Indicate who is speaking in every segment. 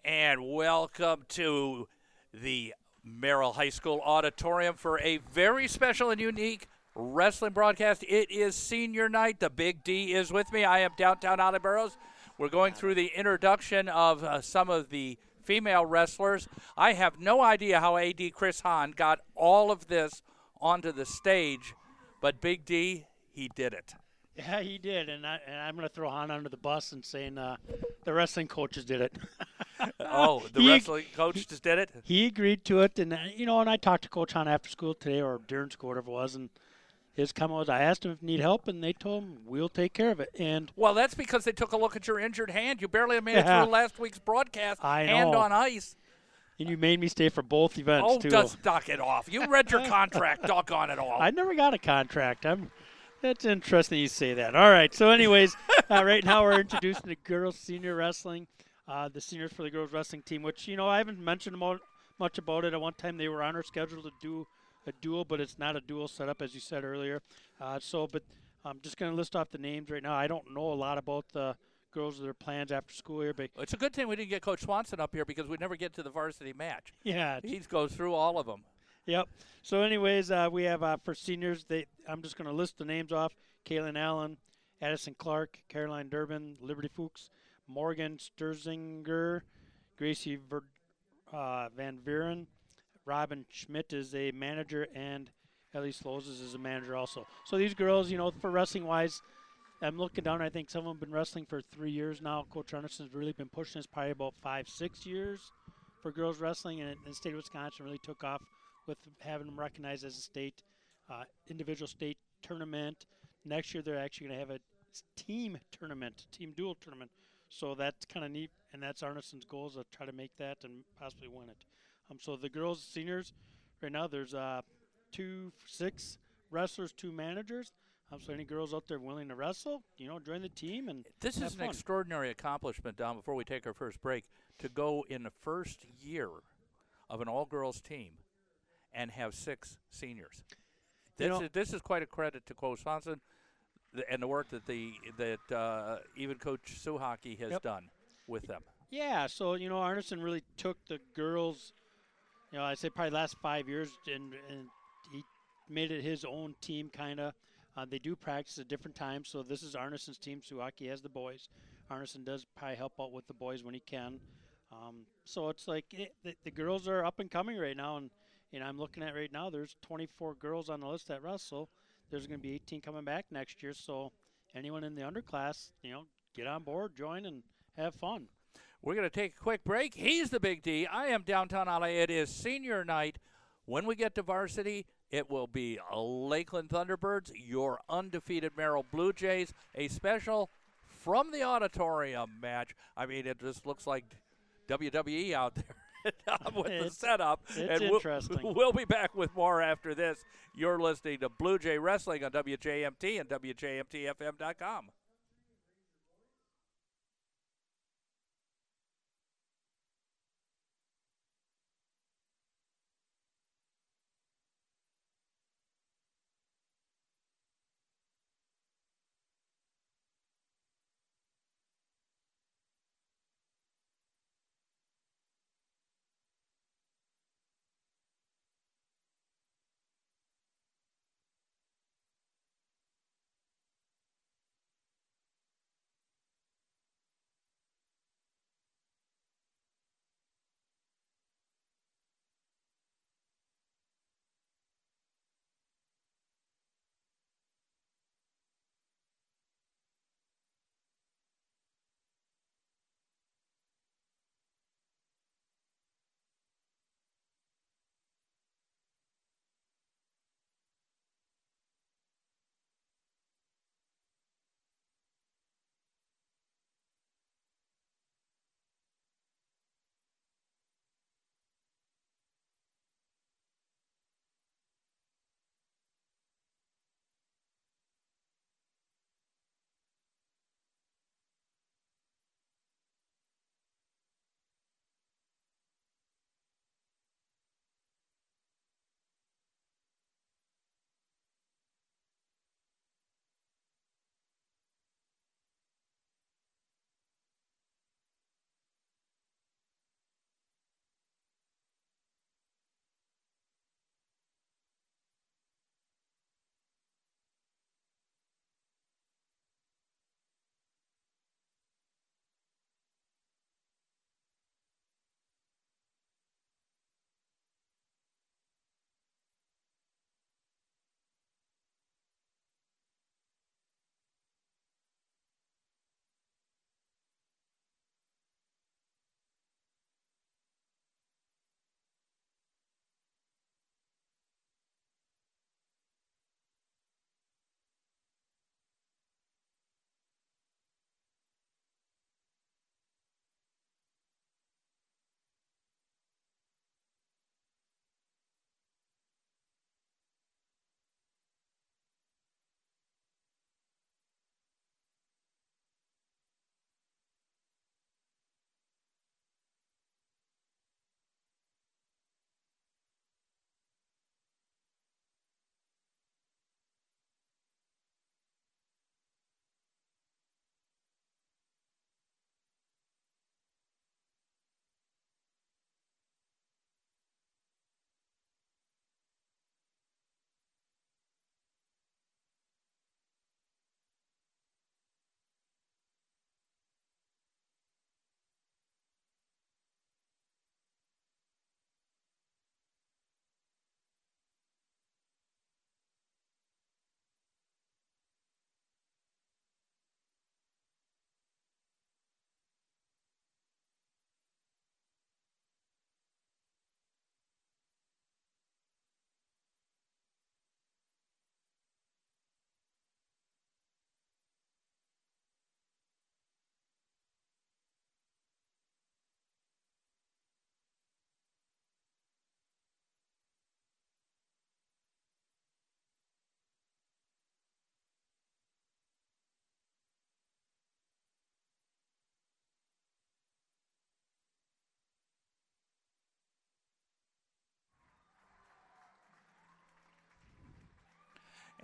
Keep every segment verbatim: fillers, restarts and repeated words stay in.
Speaker 1: and welcome to the Merrill High School Auditorium for a very special and unique wrestling broadcast. It is senior night. The Big D is with me. I am downtown Attleborough. We're going through the introduction of uh, some of the female wrestlers. I have no idea how A D Chris Hahn got all of this onto the stage, but Big D, he did it.
Speaker 2: Yeah, he did, and, I, and I'm going to throw Han under the bus and saying uh, the wrestling coaches did it.
Speaker 1: Oh, the
Speaker 2: he,
Speaker 1: wrestling coach
Speaker 2: he,
Speaker 1: just did it?
Speaker 2: He agreed to it, and, uh, you know, and I talked to Coach Han after school today, or during school, whatever it was, and his comment was, I asked him if he need help, and they told him, we'll take care of it. And
Speaker 1: Well, that's because they took a look at your injured hand. You barely made
Speaker 2: yeah,
Speaker 1: it through last week's broadcast,
Speaker 2: I
Speaker 1: hand
Speaker 2: know.
Speaker 1: on ice.
Speaker 2: And you made me stay for both events,
Speaker 1: Oh,
Speaker 2: too.
Speaker 1: just knock it off. You read your contract, doggone it all.
Speaker 2: I never got a contract. I'm... That's interesting you say that. All right. So, anyways, uh, right now we're introducing the girls senior wrestling, uh, the seniors for the girls wrestling team, which, you know, I haven't mentioned about, much about it. At one time they were on our schedule to do a duel, but it's not a dual setup, as you said earlier. Uh, so, but I'm just going to list off the names right now. I don't know a lot about the girls' their plans after school here. But
Speaker 1: it's a good thing we didn't get Coach Swanson up here because we'd never get to the varsity match.
Speaker 2: Yeah.
Speaker 1: He goes through all of them.
Speaker 2: Yep. So, anyways, uh, we have uh, for seniors, they I'm just going to list the names off. Kaylin Allen, Addison Clark, Caroline Durbin, Liberty Fuchs, Morgan Sturzinger, Gracie Ver, uh, Van Vieren, Robin Schmidt is a manager, and Ellie Slozes is a manager also. So these girls, you know, for wrestling-wise, I'm looking down. I think some of them have been wrestling for three years now. Coach Arneson's really been pushing this probably about five, six years for girls wrestling, and the state of Wisconsin really took off with having them recognized as a state, uh, individual state tournament. Next year, they're actually going to have a team tournament, team dual tournament. So that's kind of neat, and that's Arneson's goal is to try to make that and possibly win it. Um, so the girls, seniors, right now there's uh, two, six wrestlers, two managers. Um, so any girls out there willing to wrestle, you know, join the team and
Speaker 1: This
Speaker 2: have
Speaker 1: is an
Speaker 2: fun.
Speaker 1: extraordinary accomplishment, Don, before we take our first break, to go in the first year of an all-girls team and have six seniors. This,
Speaker 2: You know,
Speaker 1: is, this is quite a credit to Coach Swanson and the work that the that uh, even Coach Suhaki has
Speaker 2: Yep.
Speaker 1: done with them.
Speaker 2: Yeah, so, you know, Arneson really took the girls, you know, I say probably last five years, and, and he made it his own team kind of. Uh, they do practice at different times, so this is Arneson's team. Suhaki has the boys. Arneson does probably help out with the boys when he can. Um, so it's like it, the, the girls are up and coming right now, and you know, I'm looking at right now, there's twenty-four girls on the list that wrestle. There's going to be eighteen coming back next year, so anyone in the underclass, you know, get on board, join, and have fun.
Speaker 1: We're going to take a quick break. He's the Big D. I am downtown L A. It is senior night. When we get to varsity, it will be Lakeland Thunderbirds, your undefeated Merrill Blue Jays, a special from the auditorium match. I mean, it just looks like W W E out there. with
Speaker 2: it's,
Speaker 1: the setup.
Speaker 2: It's
Speaker 1: and
Speaker 2: interesting.
Speaker 1: We'll, we'll be back with more after this. You're listening to Blue Jay Wrestling on W J M T and W J M T F M dot com.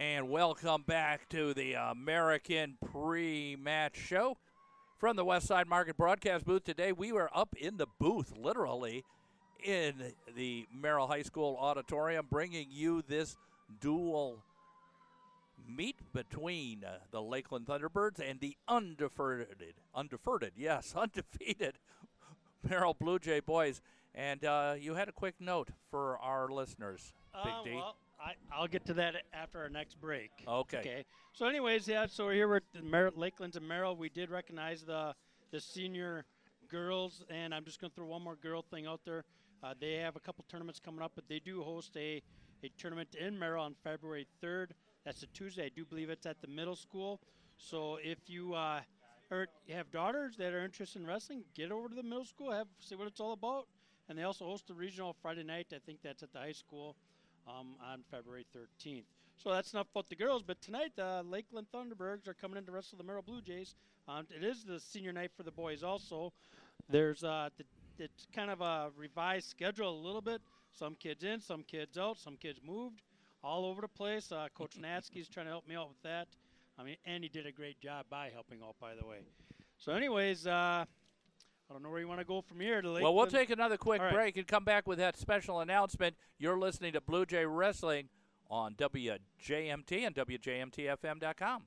Speaker 1: And welcome back to the American pre-match show from the Westside Market broadcast booth. Today we were up in the booth, literally, in the Merrill High School auditorium, bringing you this dual meet between uh, the Lakeland Thunderbirds and the undefeated, undefeated, yes, undefeated Merrill Blue Jay boys. And uh, you had a quick note for our listeners, Big
Speaker 2: Uh,
Speaker 1: D.
Speaker 2: well, I, I'll get to that after our next break.
Speaker 1: Okay.
Speaker 2: Okay. So, anyways, yeah. So we're here with the Mer- Lakeland and Merrill. We did recognize the the senior girls, and I'm just going to throw one more girl thing out there. Uh, they have a couple tournaments coming up, but they do host a a tournament in Merrill on February third. That's a Tuesday. I do believe it's at the middle school. So if you uh, or have daughters that are interested in wrestling, get over to the middle school, have see what it's all about. And they also host a regional Friday night. I think that's at the high school. Um, on February thirteenth. So that's enough about the girls, but tonight the Lakeland Thunderbirds are coming in to wrestle the Merrill Blue Jays. Um, it is the senior night for the boys also. There's uh, the, it's kind of a revised schedule a little bit. Some kids in, some kids out, some kids moved all over the place. Uh, Coach Natsky is trying to help me out with that. I mean, and he did a great job by helping out, by the way. So anyways, uh, I don't know where you want to go from here. To
Speaker 1: well, we'll take another quick
Speaker 2: right.
Speaker 1: break and come back with that special announcement. You're listening to Blue Jay Wrestling on W J M T and W J M T F M dot com.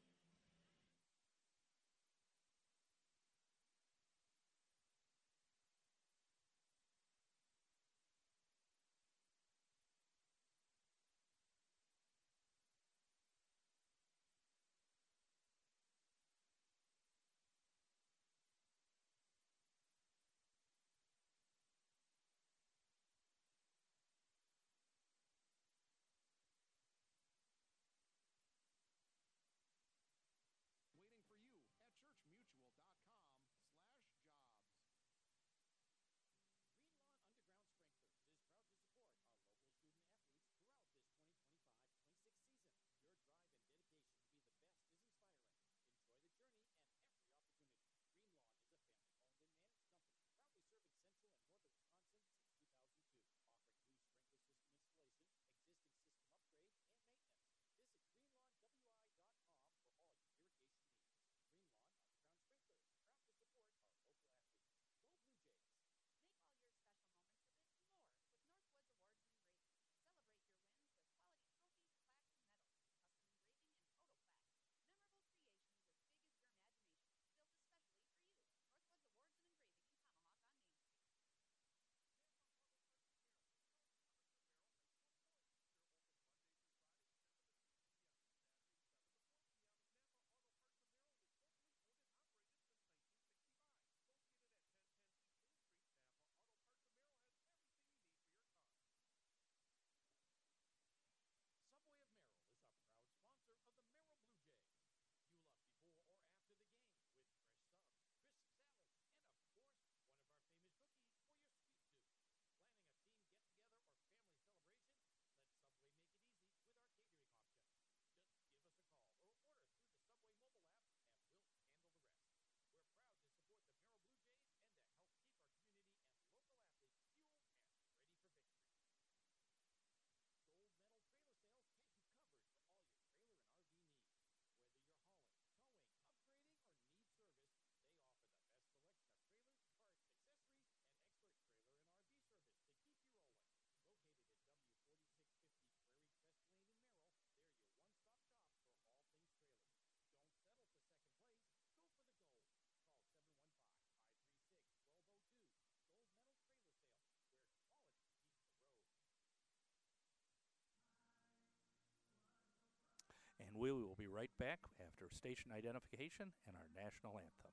Speaker 1: And we will be right back after station identification and our national anthem.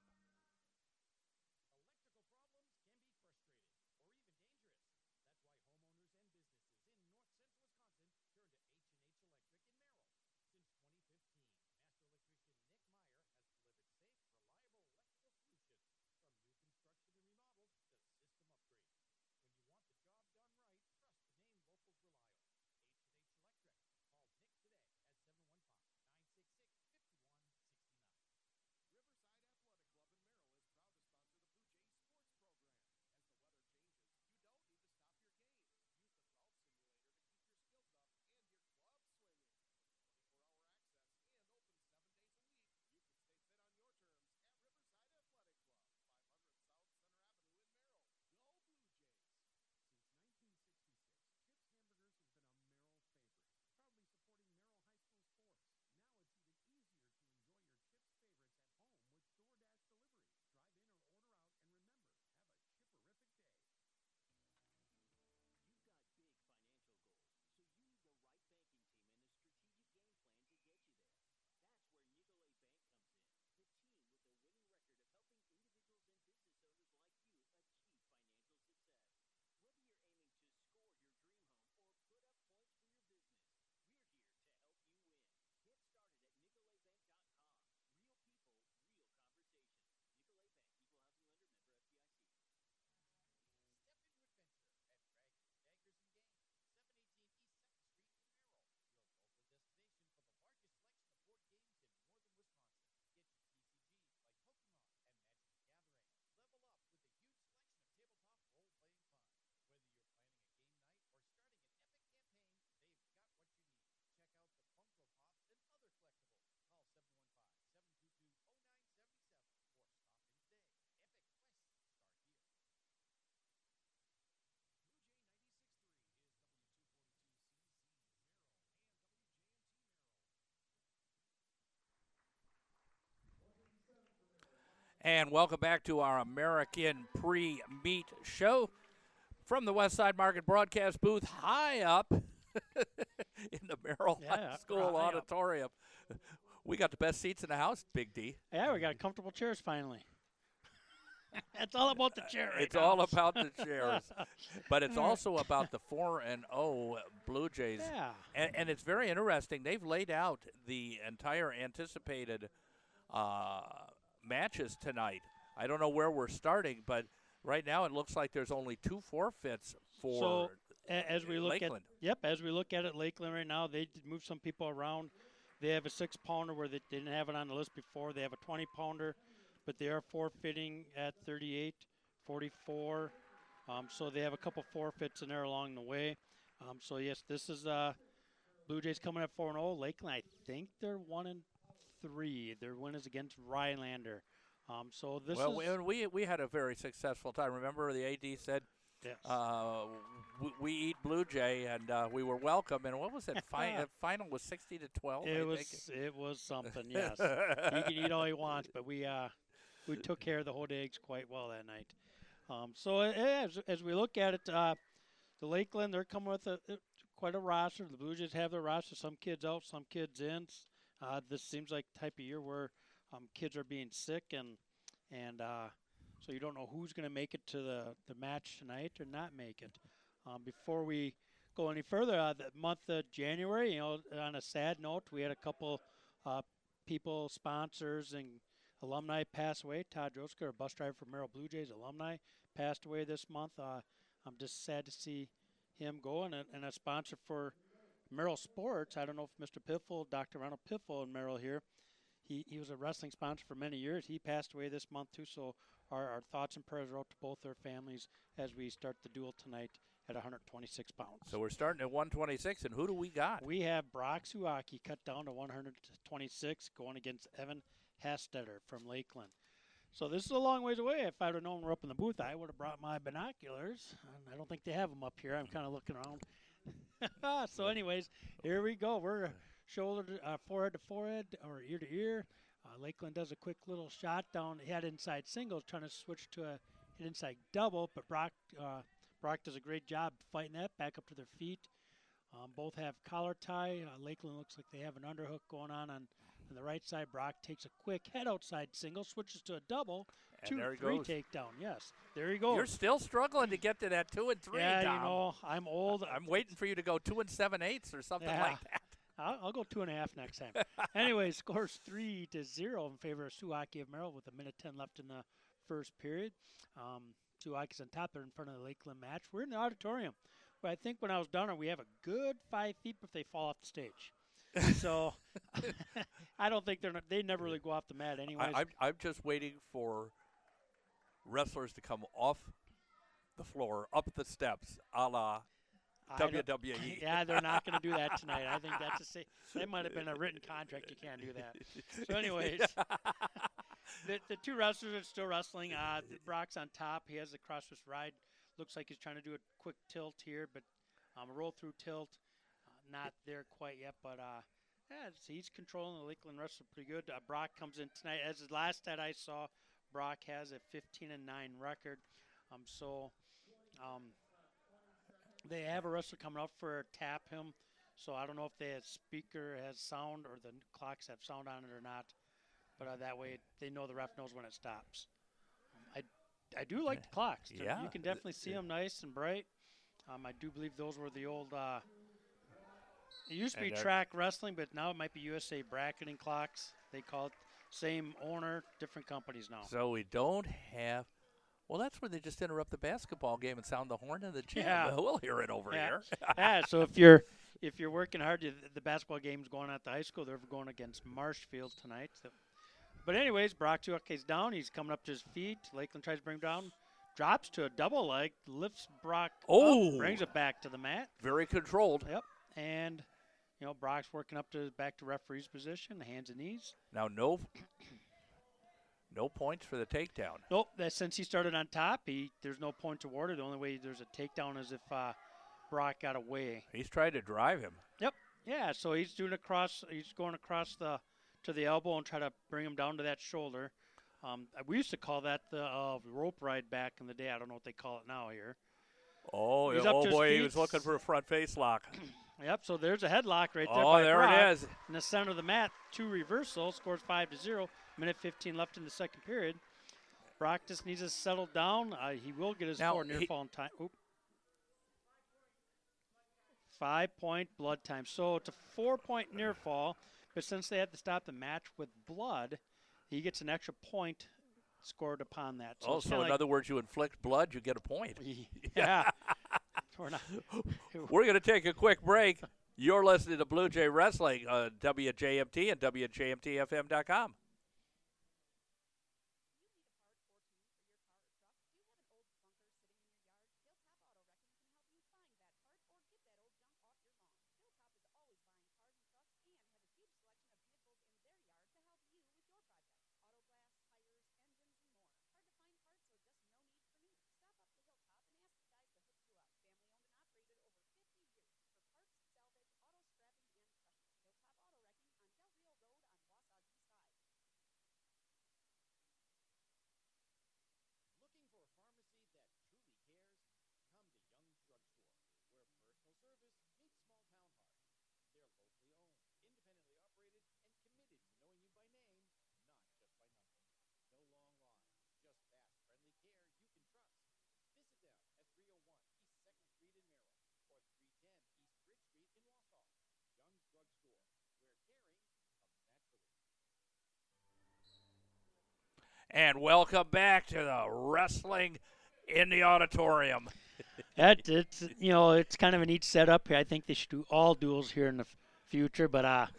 Speaker 1: And welcome back to our American pre-meet show from the Westside Market broadcast booth high up in the Merrill
Speaker 2: Yeah,
Speaker 1: High School
Speaker 2: high up.
Speaker 1: auditorium. We got the best seats in the house, Big D.
Speaker 2: Yeah, we got comfortable chairs finally. It's all about the chair right
Speaker 1: It's
Speaker 2: now.
Speaker 1: all about the chairs. But it's also about the four and oh Blue Jays.
Speaker 2: Yeah.
Speaker 1: And, and it's very interesting. They've laid out the entire anticipated uh, matches tonight. I don't know where we're starting, but right now it looks like there's only two forfeits for
Speaker 2: So a- as we look
Speaker 1: Lakeland.
Speaker 2: at yep, as we look at it, Lakeland right now, they did move some people around. They have a six pounder where they didn't have it on the list before. They have a twenty pounder, but they are forfeiting at thirty-eight, forty-four. Um, so they have a couple forfeits in there along the way. Um, so yes, this is uh, Blue Jays coming at four and zero. Lakeland, I think they're one and three. Their win is against Rhinelander. Um, so this
Speaker 1: well,
Speaker 2: is
Speaker 1: we, we we had a very successful time. Remember, the A D said,
Speaker 2: yes.
Speaker 1: uh, we, we eat Blue Jay, and uh, we were welcome. And what was it? Fi- the final was sixty to twelve.
Speaker 2: It
Speaker 1: I
Speaker 2: was
Speaker 1: think.
Speaker 2: it was something. Yes, he can eat all he wants, but we uh we took care of the Hodags quite well that night. Um, so uh, as as we look at it, uh, the Lakeland, they're coming with a, a quite a roster. The Blue Jays have their roster. Some kids out, some kids in. Uh, this seems like the type of year where um, kids are being sick, and and uh, so you don't know who's going to make it to the, the match tonight or not make it. Um, before we go any further, uh, the month of January, you know, on a sad note, we had a couple uh, people, sponsors, and alumni pass away. Todd Josker, a bus driver for Merrill Blue Jays alumni, passed away this month. Uh, I'm just sad to see him go, and a, and a sponsor for Merrill Sports. I don't know if Mister Piffle, Doctor Ronald Piffle in Merrill here, he, he was a wrestling sponsor for many years. He passed away this month too, so our, our thoughts and prayers are out to both their families as we start the duel tonight at one hundred twenty-six pounds.
Speaker 1: So we're starting at one twenty-six, and who do we got?
Speaker 2: We have Brock Suwaki cut down to one hundred twenty-six, going against Evan Hastetter from Lakeland. So this is a long ways away. If I would have known we were up in the booth, I would have brought my binoculars. And I don't think they have them up here. I'm kind of looking around. So anyways, here we go. We're shoulder to, uh, forehead to forehead or ear to ear. Uh, Lakeland does a quick little shot down head inside singles, trying to switch to a head inside double, but Brock uh, Brock does a great job fighting that back up to their feet. Um, both have collar tie. Uh, Lakeland looks like they have an underhook going on, on on the right side. Brock takes a quick head outside single, switches to a double,
Speaker 1: And
Speaker 2: two,
Speaker 1: there he
Speaker 2: three
Speaker 1: goes.
Speaker 2: takedown. Yes, there you go.
Speaker 1: You're still struggling to get to that two and three.
Speaker 2: yeah,
Speaker 1: Tom.
Speaker 2: you know, I'm old.
Speaker 1: I'm waiting for you to go two and seven eighths or something
Speaker 2: Yeah.
Speaker 1: like that.
Speaker 2: I'll, I'll go two and a half next time. Anyway, scores three to zero in favor of Suwaki of Merrill with a minute ten left in the first period. Um, Suwaki's on top. They're in front of the Lakeland match. We're in the auditorium. But I think when I was down there, we have a good five feet if they fall off the stage. So I don't think they're not, they never really go off the mat anyways.
Speaker 1: I, I'm, I'm just waiting for wrestlers to come off the floor, up the steps, a la
Speaker 2: I don't-
Speaker 1: W W E.
Speaker 2: Yeah, they're not going to do that tonight. I think that's a sa- that might have been a written contract. You can't do that. So, anyways, the, the two wrestlers are still wrestling. Uh, Brock's on top. He has the cross-twist ride. Looks like he's trying to do a quick tilt here, but um, a roll-through tilt. Uh, not there quite yet, but uh, yeah, it's- he's controlling the Lakeland wrestler pretty good. Uh, Brock comes in tonight. As the last that I saw, Brock has a fifteen and nine record. Um, so. Um, They have a wrestler coming up for tap him, so I don't know if the speaker has sound or the clocks have sound on it or not. But uh, that way they know the ref knows when it stops. Um, I, I do like the clocks. They're-
Speaker 1: Yeah.
Speaker 2: You can definitely see them nice and bright. Um, I do believe those were the old, uh, it used to be
Speaker 1: And, uh,
Speaker 2: track wrestling, but now it might be U S A bracketing clocks. They call it same owner, different companies now.
Speaker 1: So we don't have. Well, that's where they just interrupt the basketball game and sound the horn in the gym.
Speaker 2: Yeah.
Speaker 1: We'll hear it over
Speaker 2: Yeah.
Speaker 1: here.
Speaker 2: Yeah, so if you're if you're working hard, you- the basketball game's going on at the high school. They're going against Marshfield tonight. So. But anyways, Brock Suwaki's down. He's coming up to his feet. Lakeland tries to bring him down. Drops to a double leg. Lifts Brock
Speaker 1: Oh.
Speaker 2: up. Brings it back to the mat.
Speaker 1: Very controlled.
Speaker 2: Yep. And, you know, Brock's working up to back to referee's position, hands and knees.
Speaker 1: Now, no, no points for the takedown.
Speaker 2: Nope. That since he started on top, he there's no points awarded. The only way there's a takedown is if uh, Brock got away.
Speaker 1: He's trying to drive him.
Speaker 2: Yep. Yeah. So he's doing across. He's going across the to the elbow and try to bring him down to that shoulder. Um, we used to call that the uh, rope ride back in the day. I don't know what they call it now here.
Speaker 1: Oh,
Speaker 2: He's
Speaker 1: yeah,
Speaker 2: up
Speaker 1: oh
Speaker 2: to his
Speaker 1: boy, he
Speaker 2: feet.
Speaker 1: was looking for a front face lock.
Speaker 2: Yep, so there's a headlock right there
Speaker 1: Oh,
Speaker 2: by
Speaker 1: there
Speaker 2: Brock.
Speaker 1: it is.
Speaker 2: In the center of the mat, two reversal, scores five to zero. Minute fifteen left in the second period. Brock just needs to settle down. Uh, he will get his
Speaker 1: Now,
Speaker 2: four near
Speaker 1: he-
Speaker 2: fall in time. Oop. Five-point blood time. So it's a four-point near fall, but since they had to stop the match with blood, he gets an extra point scored upon that. So
Speaker 1: Oh,
Speaker 2: it's
Speaker 1: so
Speaker 2: kinda
Speaker 1: in
Speaker 2: like,
Speaker 1: other words, you inflict blood, you get a point.
Speaker 2: yeah. We're not,
Speaker 1: We're going to take a quick break. You're listening to Blue Jay Wrestling on W J M T and W J M T F M dot com. And welcome back to the Wrestling in the Auditorium.
Speaker 2: That it's you know it's kind of a neat setup here. I think they should do all duels here in the f- future, but uh,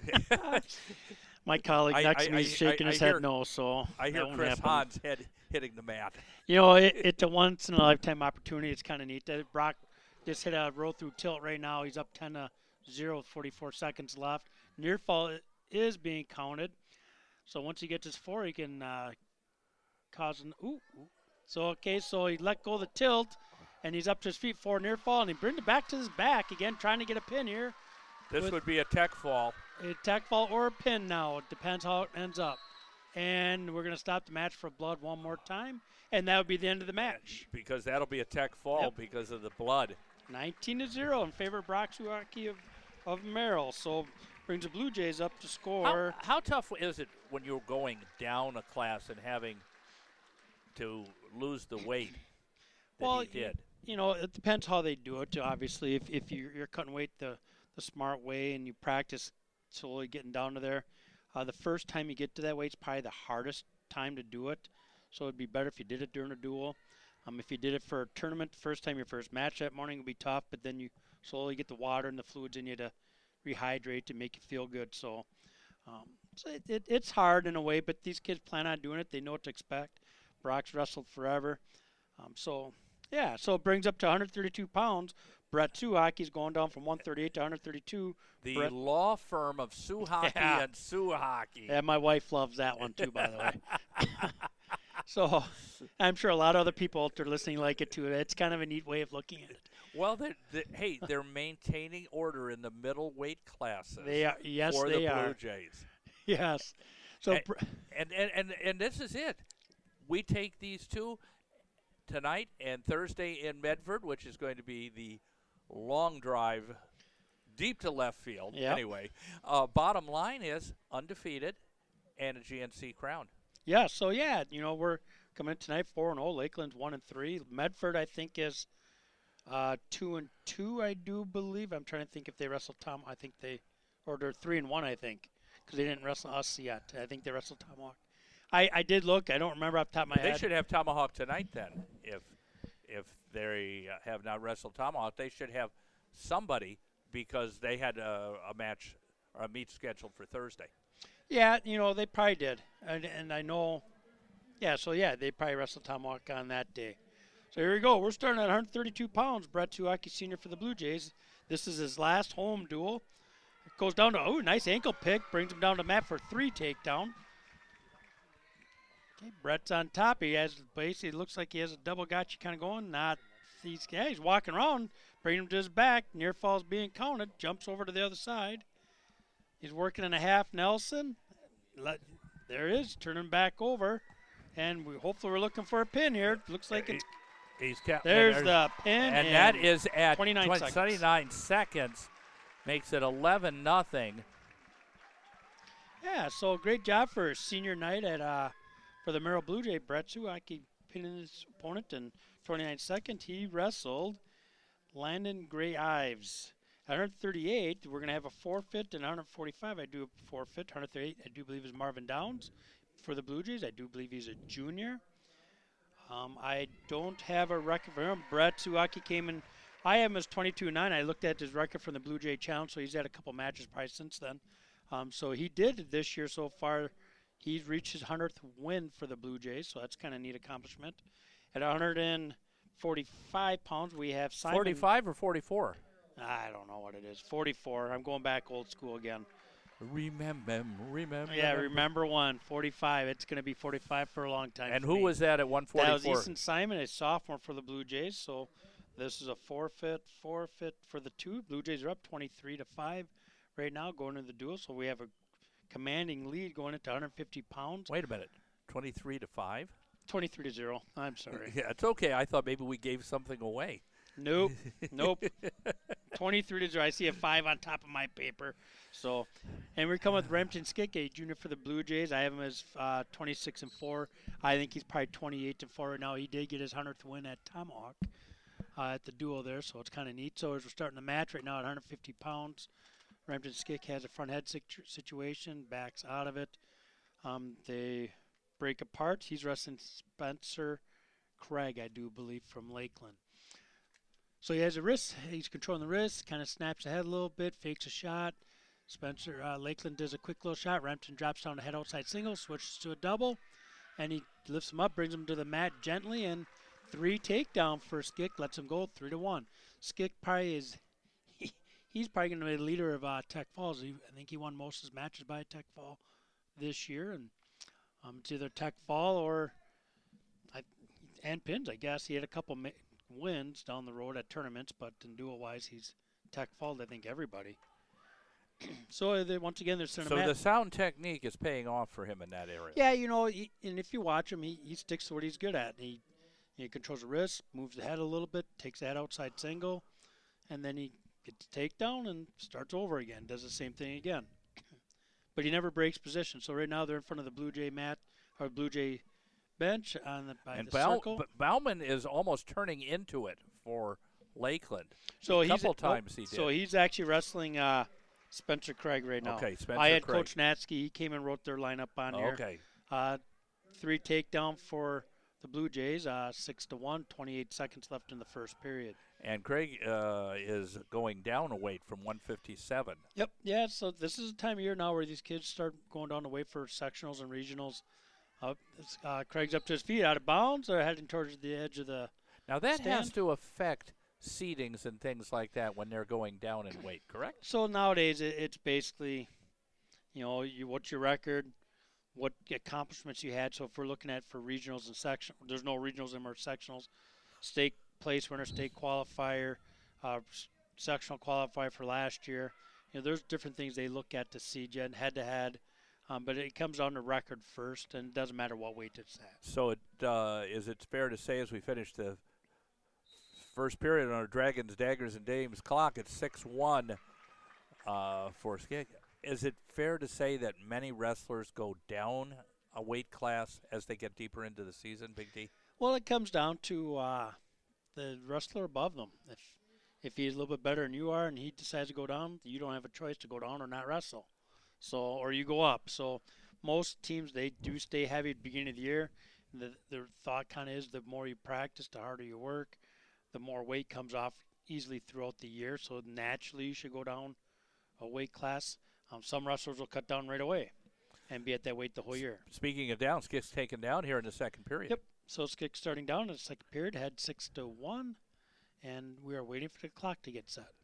Speaker 2: my colleague
Speaker 1: I-
Speaker 2: next
Speaker 1: I-
Speaker 2: to me is
Speaker 1: I-
Speaker 2: shaking
Speaker 1: I
Speaker 2: his
Speaker 1: hear-
Speaker 2: head no. So
Speaker 1: I hear
Speaker 2: that won't
Speaker 1: Chris
Speaker 2: happen.
Speaker 1: Hahn's head hitting the mat.
Speaker 2: You know, it, it's a once in a lifetime opportunity. It's kind of neat. That Brock just hit a roll through tilt right now. He's up ten to zero with forty-four seconds left. Near fall is being counted. So once he gets his four, he can uh, cause an ooh. So okay, so he let go of the tilt, and he's up to his feet for near fall, and he brings it back to his back again, trying to get a pin here.
Speaker 1: This
Speaker 2: With-
Speaker 1: would be a tech fall.
Speaker 2: A tech fall or a pin now. It depends how it ends up. And we're going to stop the match for blood one more time, and that would be the end of the match.
Speaker 1: Because that'll be a tech fall
Speaker 2: Yep.
Speaker 1: because of the blood.
Speaker 2: nineteen to zero in favor of Brock Suwaki of, of Merrill. So brings the Blue Jays up to
Speaker 1: How,
Speaker 2: score.
Speaker 1: how tough is it when you're going down a class and having to lose the weight that
Speaker 2: Well,
Speaker 1: he did?
Speaker 2: You know, it depends how they do it. Obviously, if, if you're, you're cutting weight the, the smart way and you practice slowly getting down to there, uh, the first time you get to that weight is probably the hardest time to do it. So it'd be better if you did it during a duel. Um, if you did it for a tournament, the first time your first match that morning would be tough, but then you slowly get the water and the fluids in you to rehydrate to make you feel good. So, um, so it, it, it's hard in a way, but these kids plan on doing it. They know what to expect. Brock's wrestled forever. Um, so, yeah, so it brings up to one hundred thirty-two pounds. Brett Suhaki's going down from one thirty-eight to one thirty-two.
Speaker 1: The
Speaker 2: Brett-
Speaker 1: law firm of Suhaki
Speaker 2: Yeah.
Speaker 1: and Suhaki.
Speaker 2: Yeah, my wife loves that one too, by the way. So I'm sure a lot of other people out there listening like it too. It's kind of a neat way of looking at it.
Speaker 1: Well, they're, they hey, they're maintaining order in the middleweight classes
Speaker 2: They are, yes,
Speaker 1: for
Speaker 2: they
Speaker 1: the Blue
Speaker 2: are.
Speaker 1: Jays.
Speaker 2: Yes. So
Speaker 1: And-
Speaker 2: Br-
Speaker 1: And, and, and, and this is it. We take these two tonight and Thursday in Medford, which is going to be the long drive deep to left field.
Speaker 2: Yep.
Speaker 1: Anyway, uh, bottom line is undefeated and a G N C crown.
Speaker 2: yeah, so yeah, you know we're coming in tonight four and zero. Lakeland's one and three. Medford I think is uh, two and two. I do believe. I'm trying to think if they wrestled Tom. I think they or they're three and one. I think because they didn't wrestle us yet. I think they wrestled Tomahawk. I, I did look. I don't remember off the top of my
Speaker 1: They
Speaker 2: head.
Speaker 1: should have Tomahawk tonight then. If if they uh, have not wrestled Tomahawk, they should have somebody because they had a, a match or a meet scheduled for Thursday.
Speaker 2: Yeah, you know, they probably did. And, and I know, yeah, so yeah, they probably wrestled Tomahawk on that day. So here we go. We're starting at one hundred thirty-two pounds. Brett Suwaki Senior for the Blue Jays. This is his last home duel. It goes down to, oh, nice ankle pick. Brings him down to mat for three takedown. Okay, Brett's on top. He has, basically, looks like he has a double gotcha kind of going. Not, he's, yeah, he's walking around, bringing him to his back. Near falls being counted. Jumps over to the other side. He's working in a half Nelson. Let, there it is, turning back over. And we hopefully we're looking for a pin here. Looks like it's
Speaker 1: He's ca-
Speaker 2: there's
Speaker 1: and
Speaker 2: the pin,
Speaker 1: and,
Speaker 2: and
Speaker 1: that is at
Speaker 2: twenty-nine
Speaker 1: twenty,
Speaker 2: seconds.
Speaker 1: twenty-nine seconds, makes it eleven nothing.
Speaker 2: Yeah, so great job for senior night at uh, for the Merrill Blue Jay. Brett Suwaki pinning his opponent in twenty-nine seconds. He wrestled Landon Gray Ives. At one thirty-eight, we're going to have a forfeit, and one forty-five, I do a forfeit. one thirty-eight, I do believe is Marvin Downs for the Blue Jays. I do believe he's a junior. Um, I don't have a record for him. Brett Suwaki came in. I have him as twenty-two nine. I looked at his record from the Blue Jay Challenge, so he's had a couple matches probably since then. Um, so he did this year so far. He's reached his hundredth win for the Blue Jays, so that's kind of a neat accomplishment. At one forty-five pounds, we have Simon.
Speaker 1: forty-five or forty-four?
Speaker 2: I don't know what it is. forty-four. I'm going back old school again.
Speaker 1: Remember, remember.
Speaker 2: Yeah, remember one. forty-five. It's going to be forty-five for a long time.
Speaker 1: And
Speaker 2: for
Speaker 1: who
Speaker 2: me.
Speaker 1: was that at one forty-four?
Speaker 2: That was Easton Simon, a sophomore for the Blue Jays. So this is a forfeit, forfeit for the two. Blue Jays are up twenty-three to five right now going into the duel. So we have a commanding lead going into one fifty pounds.
Speaker 1: Wait a minute. twenty-three to five?
Speaker 2: twenty-three to zero. I'm sorry.
Speaker 1: Yeah, it's okay. I thought maybe we gave something away.
Speaker 2: Nope. Nope. twenty-three to zero. I see a five on top of my paper. So, and we come with Remington Skick, a junior for the Blue Jays. I have him as uh, twenty-six and four. I think he's probably twenty-eight and four right now. He did get his hundredth win at Tomahawk uh, at the duel there, so it's kind of neat. So as we're starting the match right now at one fifty pounds, Remington Skick has a front head situ- situation, backs out of it. Um, they break apart. He's wrestling Spencer Craig, I do believe, from Lakeland. So he has a wrist. He's controlling the wrist, kind of snaps ahead a little bit, fakes a shot. Spencer uh, Lakeland does a quick little shot. Remington drops down to head outside single, switches to a double, and he lifts him up, brings him to the mat gently, and three takedown for Skick, lets him go three to one. Skick probably is, he, he's probably going to be the leader of uh, Tech Falls. He, I think he won most of his matches by Tech Fall this year, and um, it's either Tech Fall or I, and pins, I guess. He had a couple ma- wins down the road at tournaments, but in dual-wise, he's Tech Fall, I think, everybody. So they, once again, they're
Speaker 1: So the sound technique is paying off for him in that area.
Speaker 2: Yeah, you know, he, and if you watch him, he, he sticks to what he's good at. He he controls the wrist, moves the head a little bit, takes that outside single, and then he gets the takedown and starts over again, does the same thing again. But he never breaks position. So right now they're in front of the Blue Jay mat, or Blue Jay bench on the, by
Speaker 1: and
Speaker 2: the
Speaker 1: Bau-
Speaker 2: circle.
Speaker 1: B- Bauman is almost turning into it for Lakeland.
Speaker 2: So
Speaker 1: a
Speaker 2: he's
Speaker 1: couple
Speaker 2: oh,
Speaker 1: times he did.
Speaker 2: So he's actually wrestling uh, Spencer Craig right now.
Speaker 1: Okay, Spencer
Speaker 2: I had
Speaker 1: Craig.
Speaker 2: Coach Natsky. He came and wrote their lineup on here.
Speaker 1: Okay.
Speaker 2: Uh, three takedown for the Blue Jays, uh, six to one, twenty-eight seconds left in the first period.
Speaker 1: And Craig uh, is going down a weight from one fifty-seven.
Speaker 2: Yep, yeah, so this is the time of year now where these kids start going down the weight for sectionals and regionals. Uh, uh, Craig's up to his feet, out of bounds, or heading towards the edge of the
Speaker 1: Now that has
Speaker 2: stand.
Speaker 1: to affect seedings and things like that when they're going down in weight, correct?
Speaker 2: So nowadays it, it's basically, you know, you, what's your record, what accomplishments you had. So if we're looking at for regionals and section, there's no regionals and more sectionals. State place winner, state qualifier, uh, s- sectional qualifier for last year. You know, there's different things they look at to see, Jen, head to head. Um, but it comes on the record first, and it doesn't matter what weight it's at.
Speaker 1: So it, uh, is it fair to say as we finish the first period on our Dragons, Daggers, and Dames clock, it's six one uh, for Skig. Is it fair to say that many wrestlers go down a weight class as they get deeper into the season, Big D?
Speaker 2: Well, it comes down to uh, the wrestler above them. If if he's a little bit better than you are and he decides to go down, you don't have a choice to go down or not wrestle. So, or you go up. So most teams, they do stay heavy at the beginning of the year. The, their thought kind of is the more you practice, the harder you work, the more weight comes off easily throughout the year. So naturally you should go down a weight class. Um, some wrestlers will cut down right away and be at that weight the whole year.
Speaker 1: Speaking of down, Skig's taken down here in the second period.
Speaker 2: Yep. So Skick starting down in the second period, had six to one, and we are waiting for the clock to get set.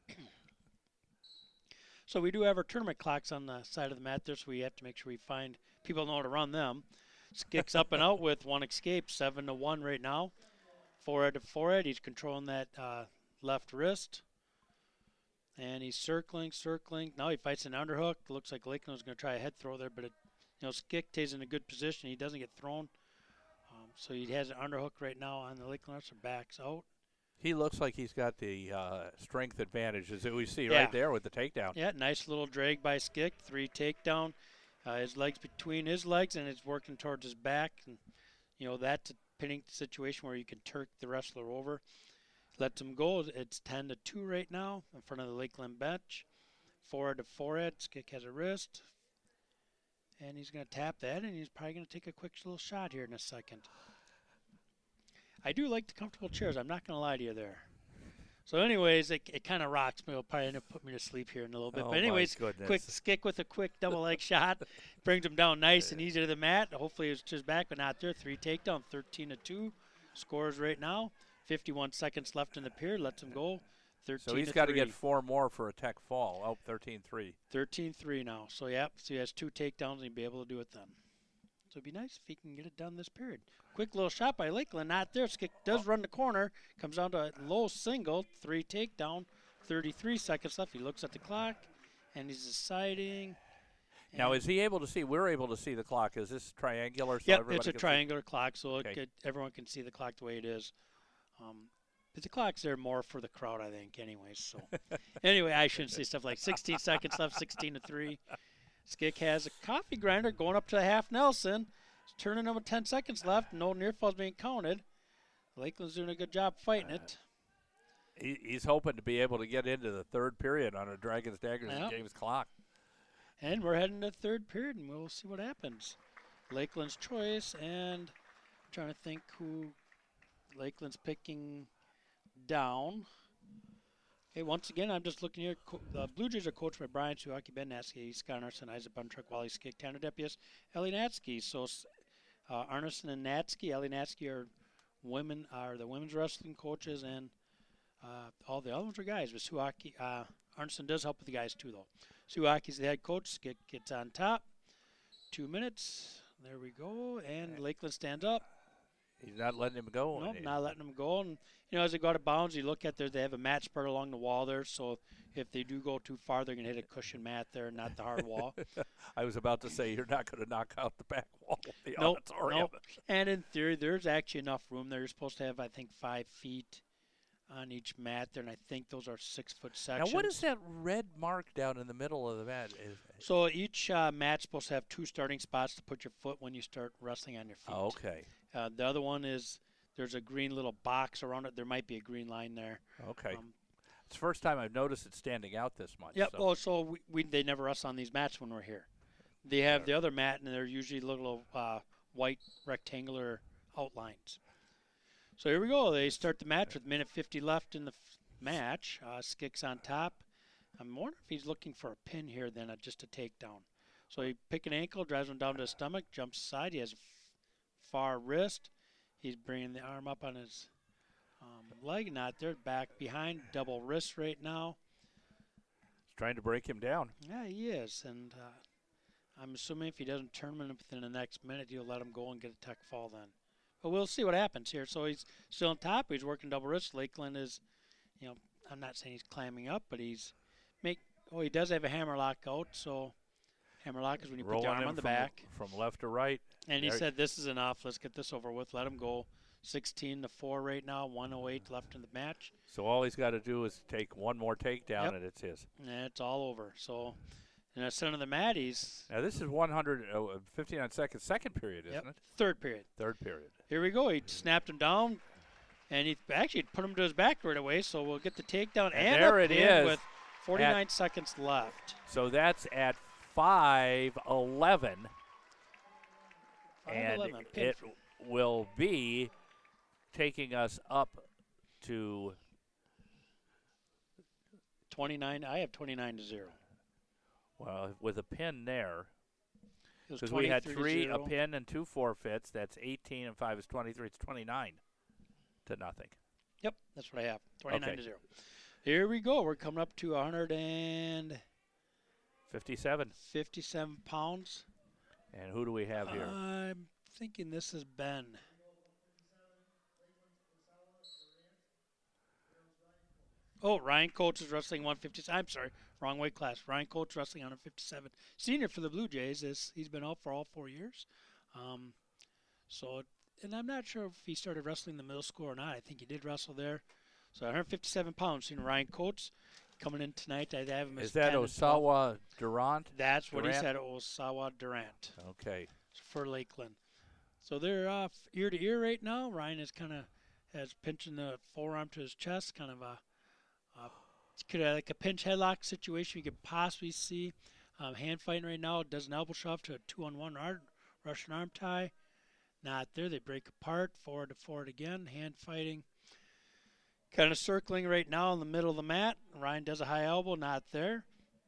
Speaker 2: So we do have our tournament clocks on the side of the mat there, so we have to make sure we find people know how to run them. Skick's up and out with one escape, seven to one right now. Forehead to forehead, he's controlling that uh, left wrist, and he's circling, circling. Now he fights an underhook. Looks like Lakeland's going to try a head throw there, but it, you know, Skick stays in a good position. He doesn't get thrown. so he has an underhook right now on the Lakeland wrestler, backs out.
Speaker 1: He looks like he's got the uh, strength advantages that we see
Speaker 2: Yeah.
Speaker 1: right there with the takedown.
Speaker 2: Yeah, nice little drag by Skick, three takedown. Uh, his legs between his legs, and it's working towards his back. And, you know, that's a pinning situation where you can turk the wrestler over. Lets him go. It's ten to two right now in front of the Lakeland bench. Forehead to forehead. Skick has a wrist. And he's going to tap that, and he's probably going to take a quick little shot here in a second. I do like the comfortable chairs. I'm not going to lie to you there. So, anyways, it, it kind of rocks me. It'll probably end up putting me to sleep here in a little bit.
Speaker 1: Oh,
Speaker 2: but, anyways,
Speaker 1: my goodness.
Speaker 2: quick Skick with a quick double leg shot. Brings him down nice and easy to the mat. Hopefully, it's just back, but not there. Three takedown, thirteen to two. Scores right now. fifty-one seconds left in the period. Lets him go. thirteen
Speaker 1: So he's
Speaker 2: to
Speaker 1: got to
Speaker 2: three.
Speaker 1: get four more for a tech fall. Oh, thirteen three.
Speaker 2: thirteen three now. So, yep. So he has two takedowns, and he'll be able to do it then. So it'd be nice if he can get it done this period. Quick little shot by Lakeland. Not there. Skick does run the corner. Comes down to a low single. Three takedown. thirty-three seconds left. He looks at the clock, and he's deciding.
Speaker 1: Now, is he able to see? We're able to see the clock. Is this triangular? So
Speaker 2: Yep,
Speaker 1: everybody
Speaker 2: it's a
Speaker 1: can see?
Speaker 2: triangular clock, so it
Speaker 1: Okay.
Speaker 2: could, everyone can see the clock the way it is. Um, but the clock's there more for the crowd, I think, anyways. So anyway, I shouldn't say stuff like sixteen seconds left, sixteen to three. Skick has a coffee grinder going up to the half Nelson. It's turning him with ten seconds left. No near falls being counted. Lakeland's doing a good job fighting it.
Speaker 1: He, he's hoping to be able to get into the third period on a Dragons Daggers
Speaker 2: Yep.
Speaker 1: and James clock.
Speaker 2: And we're heading to the third period, and we'll see what happens. Lakeland's choice, and I'm trying to think who Lakeland's picking down. Okay, once again, I'm just looking here. Co- the Blue Jays are coached by Brian Suwaki, Ben Natsky, Scott Arneson, Isaac Buntrick, Wally Skick, Tanner Depius, Ellie Natsky. So uh, Arneson and Natsky, Ellie Natsky are women, are the women's wrestling coaches, and uh, all the other ones are guys. But Suwaki, uh, Arneson does help with the guys too, though. Suwaki's the head coach. Skick gets on top. Two minutes. There we go. And Lakeland stands up.
Speaker 1: He's not letting him go.
Speaker 2: Nope,
Speaker 1: and he-
Speaker 2: not letting them go. And, you know, as they go out of bounds, you look at there, they have a mat spread along the wall there. So if they do go too far, they're going to hit a cushion mat there, not the hard wall.
Speaker 1: I was about to say you're not going to knock out the back wall of the
Speaker 2: Nope,
Speaker 1: auditorium.
Speaker 2: nope. And in theory, there's actually enough room there. You're supposed to have, I think, five feet on each mat there, and I think those are six-foot sections.
Speaker 1: Now, what is that red mark down in the middle of the mat? Is,
Speaker 2: So each uh, mat's supposed to have two starting spots to put your foot when you start wrestling on your feet.
Speaker 1: oh, okay.
Speaker 2: Uh, the other one is there's a green little box around it. There might be a green line there.
Speaker 1: Okay.
Speaker 2: Um,
Speaker 1: it's the first time I've noticed it standing out this much.
Speaker 2: Yep.
Speaker 1: So.
Speaker 2: Oh, so we, we they never us on these mats when we're here. They have the other mat, and they're usually little uh, white rectangular outlines. So here we go. They start the match with minute fifty left in the f- match. Uh, Skick's on top. I'm wondering if he's looking for a pin here, then uh, just a takedown. So he pick an ankle, drives him down to his stomach, jumps aside. He has a f- far wrist. He's bringing the arm up on his um, leg, not there. Back behind, double wrist right now.
Speaker 1: He's trying to break him down.
Speaker 2: Yeah, he is, and uh, I'm assuming if he doesn't turn him in within the next minute, he'll let him go and get a tech fall then. But we'll see what happens here. So he's still on top. He's working double wrist. Lakeland is, you know, I'm not saying he's climbing up, but he's make. Oh, he does have a hammer lock out. So hammer lock is when you
Speaker 1: Rolling
Speaker 2: put the arm
Speaker 1: him
Speaker 2: on the
Speaker 1: from,
Speaker 2: back.
Speaker 1: from left to right.
Speaker 2: And he
Speaker 1: There-
Speaker 2: said, "This is enough. Let's get this over with. Let him go." sixteen to four right now. one oh eight left in the match.
Speaker 1: So all he's got to do is take one more takedown,
Speaker 2: Yep.
Speaker 1: and it's his.
Speaker 2: And it's all over. So, in the center of the mat, he's
Speaker 1: Now, this is one hundred fifty-nine seconds, second period, isn't
Speaker 2: yep,
Speaker 1: it?
Speaker 2: third period.
Speaker 1: Third period.
Speaker 2: Here we go. He snapped him down, and he actually put him to his back right away. So we'll get the takedown
Speaker 1: And
Speaker 2: and,
Speaker 1: there
Speaker 2: a
Speaker 1: it
Speaker 2: pin
Speaker 1: is
Speaker 2: with forty-nine seconds left.
Speaker 1: So that's at five eleven. And
Speaker 2: five eleven, pin
Speaker 1: it will be taking us up to
Speaker 2: twenty-nine. I have twenty-nine to zero.
Speaker 1: well with a pin there
Speaker 2: It was
Speaker 1: because we had
Speaker 2: twenty-three to
Speaker 1: three a
Speaker 2: zero.
Speaker 1: pin and two forfeits. That's eighteen and five is twenty-three. It's twenty-nine to nothing.
Speaker 2: Yep, that's what I have. twenty-nine
Speaker 1: Okay.
Speaker 2: to zero. Here we go. We're coming up to one hundred
Speaker 1: fifty-seven.
Speaker 2: fifty-seven pounds.
Speaker 1: And who do we have here?
Speaker 2: I'm thinking this is Ben. Oh, Ryan Coates is wrestling one fifty-seven. I'm sorry, wrong weight class. Ryan Coates wrestling one fifty-seven. Senior for the Blue Jays. Is he's been out for all four years. Um, so and I'm not sure if he started wrestling the middle school or not. I think he did wrestle there. So one hundred fifty-seven pounds. Seen Ryan Coates coming in tonight. I have him as
Speaker 1: Is that
Speaker 2: ten and twelve.
Speaker 1: Osawa Durant?
Speaker 2: That's what
Speaker 1: Durant?
Speaker 2: he said, Osawa Durant
Speaker 1: Okay.
Speaker 2: for Lakeland. So they're off ear to ear right now. Ryan is kind of has pinching the forearm to his chest, kind of a, a could have like a pinch headlock situation you could possibly see. Um, hand fighting right now. Does an elbow shove to a two-on-one Russian arm tie. Not there. They break apart. Forward to forward again. Hand fighting. Kind of circling right now in the middle of the mat. Ryan does a high elbow, not there.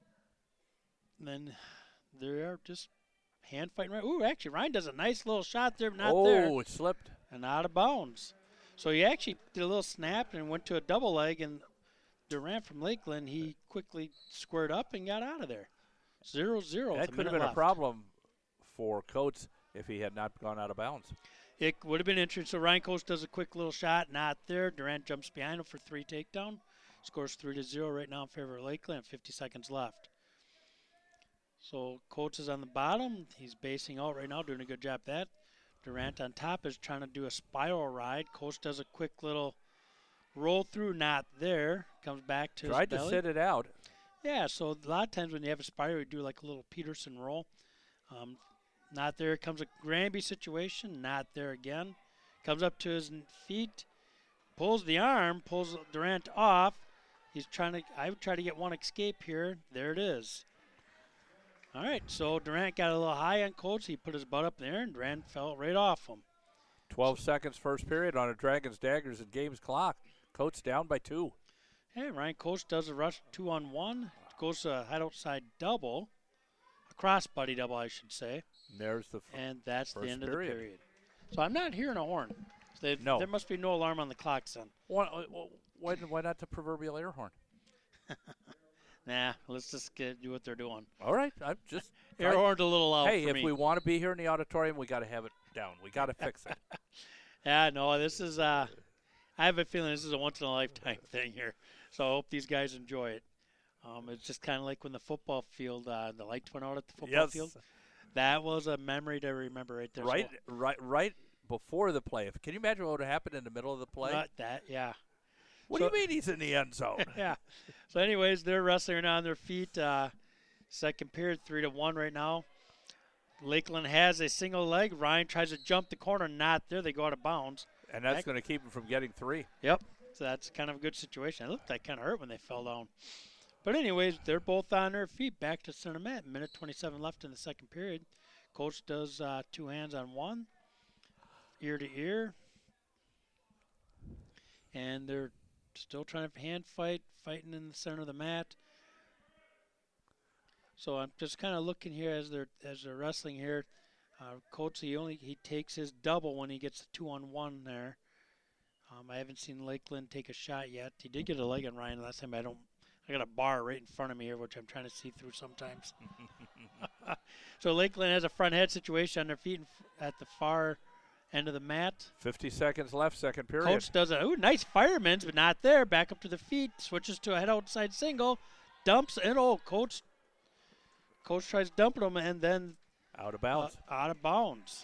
Speaker 2: And then they are just hand fighting right. Ooh, actually, Ryan does a nice little shot there, but not
Speaker 1: oh,
Speaker 2: there.
Speaker 1: Oh, it slipped.
Speaker 2: And out of bounds. So he actually did a little snap and went to a double leg, and Durant from Lakeland, he quickly squared up and got out of there. Zero zero.
Speaker 1: That could have been
Speaker 2: left.
Speaker 1: a problem for Coates if he had not gone out of bounds.
Speaker 2: It would have been interesting. So Ryan Coates does a quick little shot, not there. Durant jumps behind him for three takedown. Scores three to zero right now in favor of Lakeland. fifty seconds left. So Coates is on the bottom. He's basing out right now, doing a good job at that. Durant on top is trying to do a spiral ride. Coates does a quick little roll through, not there. Comes back to
Speaker 1: Tried
Speaker 2: his
Speaker 1: to
Speaker 2: belly.
Speaker 1: sit it out.
Speaker 2: Yeah, so a lot of times when you have a spiral, you do like a little Peterson roll. Um, not there. Comes a Granby situation. Not there again. Comes up to his feet. Pulls the arm. Pulls Durant off. He's trying to, I would try to get one escape here. There it is. All right, so Durant got a little high on Coates. He put his butt up there, and Durant fell right off him.
Speaker 1: twelve seconds first period on a Dragons Daggers and Games clock. Coates down by two.
Speaker 2: Hey, Ryan Coates does a rush two on one. Goes to a head outside double. A cross buddy double, I should say.
Speaker 1: There's the f-
Speaker 2: And that's the
Speaker 1: first
Speaker 2: end
Speaker 1: period.
Speaker 2: of the period. So I'm not hearing a horn. So they-
Speaker 1: No.
Speaker 2: There must be no alarm on the clock, son.
Speaker 1: why, why, why not the proverbial air horn?
Speaker 2: Nah, let's just get, do what they're doing.
Speaker 1: All right, I'm just.
Speaker 2: Air
Speaker 1: I-
Speaker 2: horn's a little loud
Speaker 1: hey,
Speaker 2: for
Speaker 1: if
Speaker 2: me.
Speaker 1: we want to be here in the auditorium, we got to have it down. We got to fix it.
Speaker 2: Yeah, no, this is, uh, I have a feeling this is a once-in-a-lifetime thing here. So I hope these guys enjoy it. Um, it's just kind of like when the football field, uh, the lights went out at the football
Speaker 1: Yes.
Speaker 2: field. That was a memory to remember right there.
Speaker 1: Right,
Speaker 2: So,
Speaker 1: right, right before the play. Can you imagine what would have happened in the middle of the play?
Speaker 2: not that, yeah.
Speaker 1: what
Speaker 2: so-
Speaker 1: do you mean he's in the end zone?
Speaker 2: Yeah. So, anyways, they're wrestling on their feet. Uh, second period, three to one right now. Lakeland has a single leg. Ryan tries to jump the corner, not there. They go out of bounds.
Speaker 1: And that's
Speaker 2: Heck.
Speaker 1: going to keep him from getting three.
Speaker 2: Yep. So that's kind of a good situation. It looked like kind of hurt when they fell down. But anyways, they're both on their feet. Back to center mat. Minute twenty-seven left in the second period. Coach does uh, two hands on one, ear to ear, and they're still trying to hand fight, fighting in the center of the mat. So I'm just kind of looking here as they're as they're wrestling here. Uh, Coach, he only he takes his double when he gets the two on one there. Um, I haven't seen Lakeland take a shot yet. He did get a leg on Ryan last time. I don't. I got a bar right in front of me here, which I'm trying to see through sometimes. So Lakeland has a front head situation on their feet at the far end of the mat.
Speaker 1: fifty seconds left, second period.
Speaker 2: Coach does a ooh, nice fireman's, but not there. Back up to the feet, switches to a head outside single, dumps, and oh, Coach. Coach tries dumping him, and then
Speaker 1: Out of
Speaker 2: uh,
Speaker 1: bounds.
Speaker 2: out of bounds.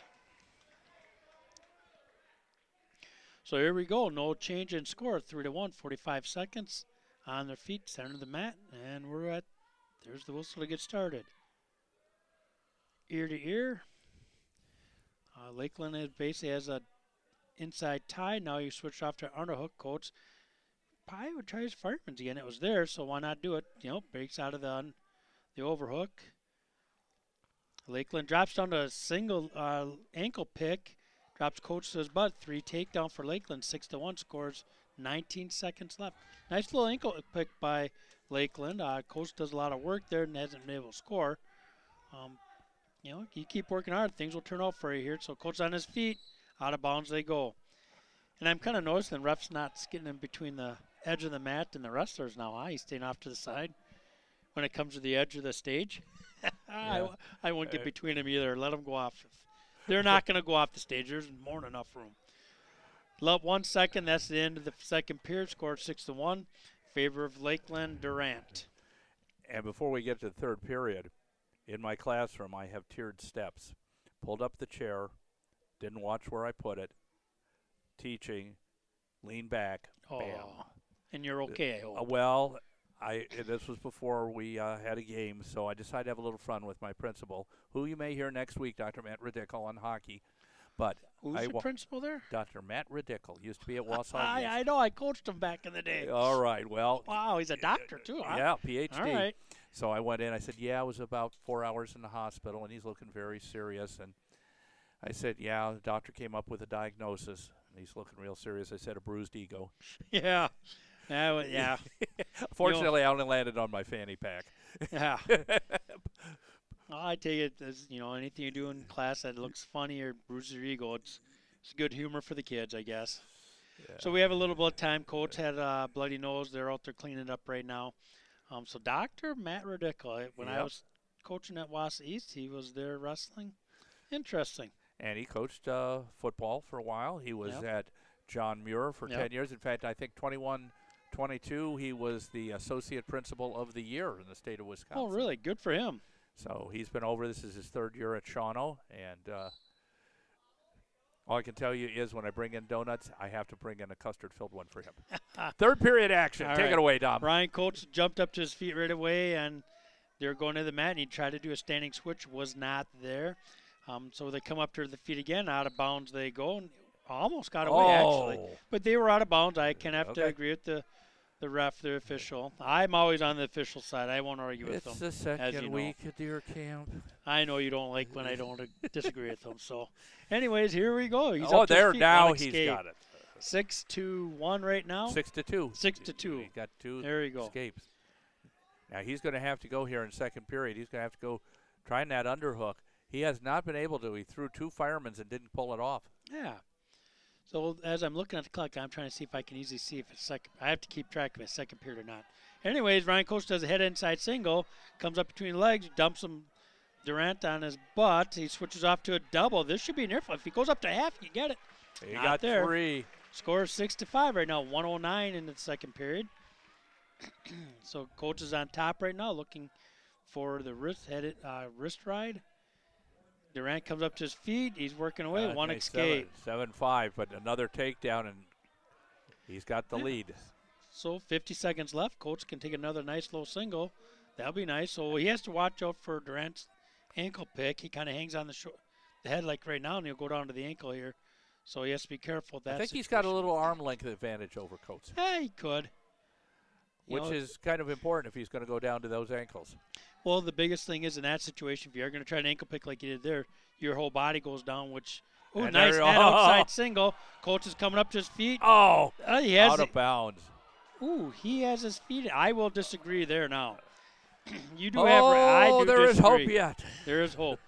Speaker 2: So here we go. No change in score. Three to one. Forty-five seconds on their feet, center of the mat, and we're at. There's the whistle to get started. Ear to ear. Uh, Lakeland is basically has a inside tie. Now you switch off to underhook. Coach probably would try his fireman's again. It was there, so why not do it? You know, breaks out of the un, the overhook. Lakeland drops down to a single uh, ankle pick. Drops Coach to his butt. Three takedown for Lakeland. Six to one. Scores nineteen seconds left. Nice little ankle pick by Lakeland. Uh, Coach does a lot of work there and hasn't been able to score. Um, you know, you keep working hard, things will turn out for you here. So Coach on his feet. Out of bounds they go. And I'm kind of noticing the ref's not getting in between the edge of the mat and the wrestlers now. Huh? He's staying off to the side when it comes to the edge of the stage. I, I won't get between them either. Let them go off. They're not going to go off the stage. There's more than enough room. Love one second. That's the end of the second period. Score six to one. Favor of Lakeland Durant.
Speaker 1: And before we get to the third period, in my classroom I have tiered steps. Pulled up the chair, didn't watch where I put it, teaching, lean back,
Speaker 2: Oh,
Speaker 1: bam.
Speaker 2: and you're okay, I hope.
Speaker 1: Uh, well, I this was before we uh, had a game, so I decided to have a little fun with my principal, who you may hear next week, Doctor Matt Radickle on hockey. But
Speaker 2: Who's
Speaker 1: I
Speaker 2: the
Speaker 1: wa-
Speaker 2: principal there?
Speaker 1: Doctor Matt Radickle used to be at Wausau.
Speaker 2: I,
Speaker 1: East.
Speaker 2: I know. I coached him back in the day.
Speaker 1: All right, well.
Speaker 2: Wow, he's a doctor, too, huh?
Speaker 1: Yeah, P H D.
Speaker 2: All right.
Speaker 1: So I went in. I said, yeah, I was about four hours in the hospital, and he's looking very serious. And I said, yeah, the doctor came up with a diagnosis, and he's looking real serious. I said, a bruised ego.
Speaker 2: Yeah. Yeah. well, yeah.
Speaker 1: Fortunately, I only landed on my fanny pack.
Speaker 2: Yeah. Well, I take it as, you know, anything you do in class that looks funny or bruises your ego, it's, it's good humor for the kids, I guess.
Speaker 1: Yeah.
Speaker 2: So we have a little bit of time. Coach had a bloody nose. They're out there cleaning it up right now. Um, so Doctor Matt Radickle, when I
Speaker 1: Yep.
Speaker 2: was coaching at Wausau East, he was there wrestling. Interesting.
Speaker 1: And he coached uh, football for a while. He was
Speaker 2: Yep.
Speaker 1: at John Muir for
Speaker 2: Yep.
Speaker 1: ten years. In fact, I think twenty-one twenty-two, he was the associate principal of the year in the state of Wisconsin.
Speaker 2: Oh, really? Good for him.
Speaker 1: So he's been over. This is his third year at Shawano, and uh, all I can tell you is when I bring in donuts, I have to bring in a custard-filled one for him. Third period action.
Speaker 2: All
Speaker 1: Take
Speaker 2: right.
Speaker 1: it away, Dom.
Speaker 2: Ryan Coates jumped up to his feet right away, and they're going to the mat, and he tried to do a standing switch, was not there. Um, so they come up to the feet again, out of bounds they go, and almost got away, actually.
Speaker 1: Oh.
Speaker 2: But they were out of bounds. I can have to
Speaker 1: Okay.
Speaker 2: agree with the, the ref, the official. I'm always on the official side. I won't argue with
Speaker 1: It's
Speaker 2: them.
Speaker 1: the second
Speaker 2: you know.
Speaker 1: week of deer camp.
Speaker 2: I know you don't like when I don't disagree with them. So, anyways, here we go. He's
Speaker 1: oh,
Speaker 2: up to his
Speaker 1: there
Speaker 2: feet,
Speaker 1: now
Speaker 2: one
Speaker 1: he's
Speaker 2: escape.
Speaker 1: got it.
Speaker 2: Six to one right now.
Speaker 1: Six to two.
Speaker 2: Six to two.
Speaker 1: He got two
Speaker 2: There you go.
Speaker 1: escapes. Now he's going to have to go here in second period. He's going to have to go trying that underhook. He has not been able to. He threw two firemen's and didn't pull it off.
Speaker 2: Yeah. So as I'm looking at the clock, I'm trying to see if I can easily see if it's second. I have to keep track of it, second period or not. Anyways, Ryan Coach does a head inside single, comes up between the legs, dumps him Durant on his butt. He switches off to a double. This should be an earful. If he goes up to half, you get it.
Speaker 1: He
Speaker 2: Not
Speaker 1: got
Speaker 2: there.
Speaker 1: three.
Speaker 2: Score six to five right now. one oh nine in the second period. So Coach is on top right now, looking for the wrist headed uh, wrist ride. Durant comes up to his feet. He's working away.
Speaker 1: Uh,
Speaker 2: One
Speaker 1: nice
Speaker 2: escape.
Speaker 1: Seven, seven five, but another takedown, and he's got the
Speaker 2: Yeah.
Speaker 1: lead.
Speaker 2: So fifty seconds left. Coach can take another nice low single. That'll be nice. So he has to watch out for Durant's ankle pick. He kind of hangs on the, short, the head like right now, and he'll go down to the ankle here. So he has to be careful with that
Speaker 1: I think he's
Speaker 2: situation.
Speaker 1: got a little arm length advantage over Coates,
Speaker 2: Yeah, he could. You
Speaker 1: which
Speaker 2: know,
Speaker 1: is kind of important if he's going to go down to those ankles.
Speaker 2: Well, the biggest thing is in that situation, if you're going to try an ankle pick like you did there, your whole body goes down, which, ooh,
Speaker 1: And
Speaker 2: nice
Speaker 1: there-
Speaker 2: head
Speaker 1: oh.
Speaker 2: outside single. Coach is coming up to his feet.
Speaker 1: Oh,
Speaker 2: Uh, he has
Speaker 1: out
Speaker 2: it.
Speaker 1: of bounds.
Speaker 2: Ooh, he has his feet. I will disagree there now. you do
Speaker 1: oh,
Speaker 2: have. I do
Speaker 1: there is
Speaker 2: disagree.
Speaker 1: hope yet.
Speaker 2: There is hope.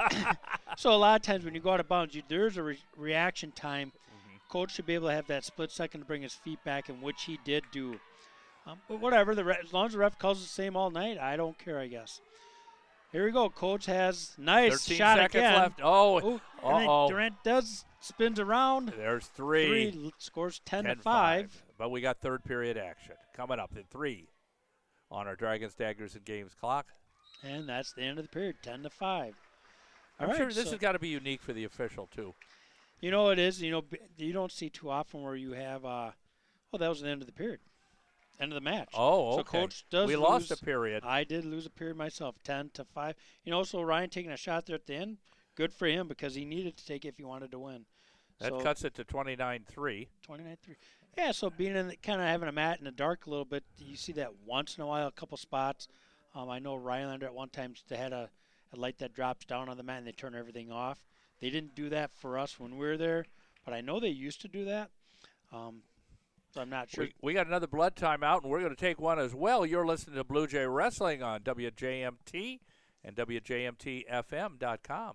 Speaker 2: So a lot of times when you go out of bounds, you, there's a re- reaction time.
Speaker 1: Mm-hmm.
Speaker 2: Coach should be able to have that split second to bring his feet back, in which he did do. Um, but whatever, the re- as long as the ref calls the same all night, I don't care, I guess. Here we go. Coach has nice
Speaker 1: thirteen
Speaker 2: shot
Speaker 1: seconds
Speaker 2: again.
Speaker 1: left. Oh,
Speaker 2: Ooh, and then
Speaker 1: uh-oh.
Speaker 2: Durant does spins around.
Speaker 1: There's three.
Speaker 2: Three scores ten,
Speaker 1: ten
Speaker 2: to five.
Speaker 1: But we got third period action coming up in three on our Dragons, Daggers, and Games clock.
Speaker 2: And that's the end of the period, ten to five. All
Speaker 1: I'm
Speaker 2: right,
Speaker 1: sure this
Speaker 2: so-
Speaker 1: has got to be unique for the official, too.
Speaker 2: You know it is. You know b- you don't see too often where you have. Uh, oh, that was the end of the period, end of the match.
Speaker 1: Oh, okay.
Speaker 2: So Coach does
Speaker 1: we
Speaker 2: lose.
Speaker 1: lost a period.
Speaker 2: I did lose a period myself, ten to five. You know, so Ryan taking a shot there at the end, good for him because he needed to take it if he wanted to win.
Speaker 1: That
Speaker 2: so
Speaker 1: cuts it to twenty-nine three.
Speaker 2: twenty-nine three. Yeah, so being in the, kind of having a mat in the dark a little bit, you see that once in a while, a couple spots. Um, I know Rylander at one time they had a, a light that drops down on the mat and they turn everything off. They didn't do that for us when we were there, but I know they used to do that. Um, so I'm not sure.
Speaker 1: We, we got another blood timeout, and we're going to take one as well. You're listening to Blue Jay Wrestling on W J M T and W J M T F M dot com.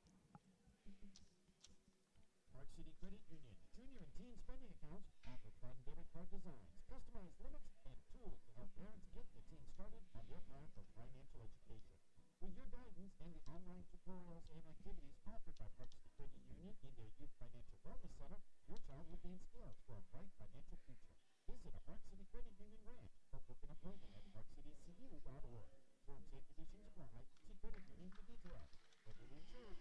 Speaker 3: Park City Credit Union, junior and teen spending accounts offer card and debit card designs, customized limits, and tools to help parents get the team started on their path of financial education. With your guidance and the online tutorials and activities offered by Park City Credit Union in their Youth Financial Wellness Center, your child will gain skills for a bright financial future. Visit a Park City Credit Union branch or book an appointment at park city c u dot org. Terms and conditions apply. See credit union for details. Federally insured.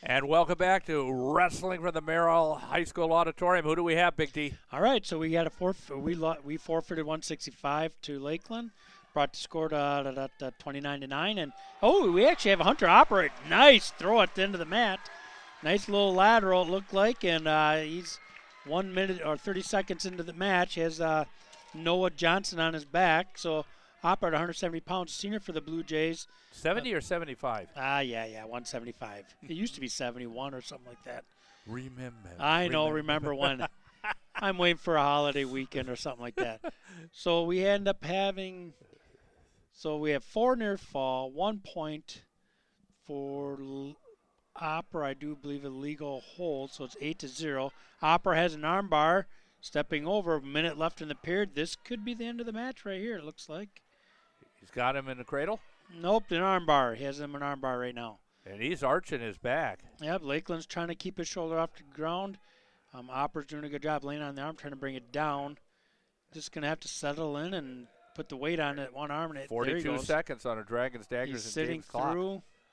Speaker 1: And welcome back to Wrestling from the Merrill High School Auditorium. Who do we have, Big D?
Speaker 2: All right, so we got a forf- we lo- we forfeited one sixty-five to Lakeland, brought the score to uh, twenty-nine to nine, and oh, we actually have a Hunter operate. Nice throw at the end of the mat. Nice little lateral it looked like, and uh, he's one minute or thirty seconds into the match. He has uh, Noah Johnson on his back, so Hopper at one seventy pounds, senior for the Blue Jays.
Speaker 1: seventy uh, or seventy-five?
Speaker 2: Ah, yeah, yeah, one seventy-five. It used to be seventy-one or something like that.
Speaker 1: Remember.
Speaker 2: I know, remember, remember when. I'm waiting for a holiday weekend or something like that. So we end up having, so we have four near fall, one point for L- Opera, I do believe a legal hold, so it's eight to zero. Opera has an arm bar, stepping over, a minute left in the period. This could be the end of the match right here, it looks like.
Speaker 1: He's got him in the cradle?
Speaker 2: Nope, an arm bar. He has him an arm bar right now.
Speaker 1: And he's arching his back.
Speaker 2: Yep, Lakeland's trying to keep his shoulder off the ground. Um, Opera's doing a good job laying on the arm, trying to bring it down. Just going to have to settle in and put the weight on it, one arm. And it,
Speaker 1: forty-two
Speaker 2: there he goes.
Speaker 1: seconds on a Dragons, Daggers,
Speaker 2: He's
Speaker 1: and
Speaker 2: sitting
Speaker 1: James clock.
Speaker 2: through.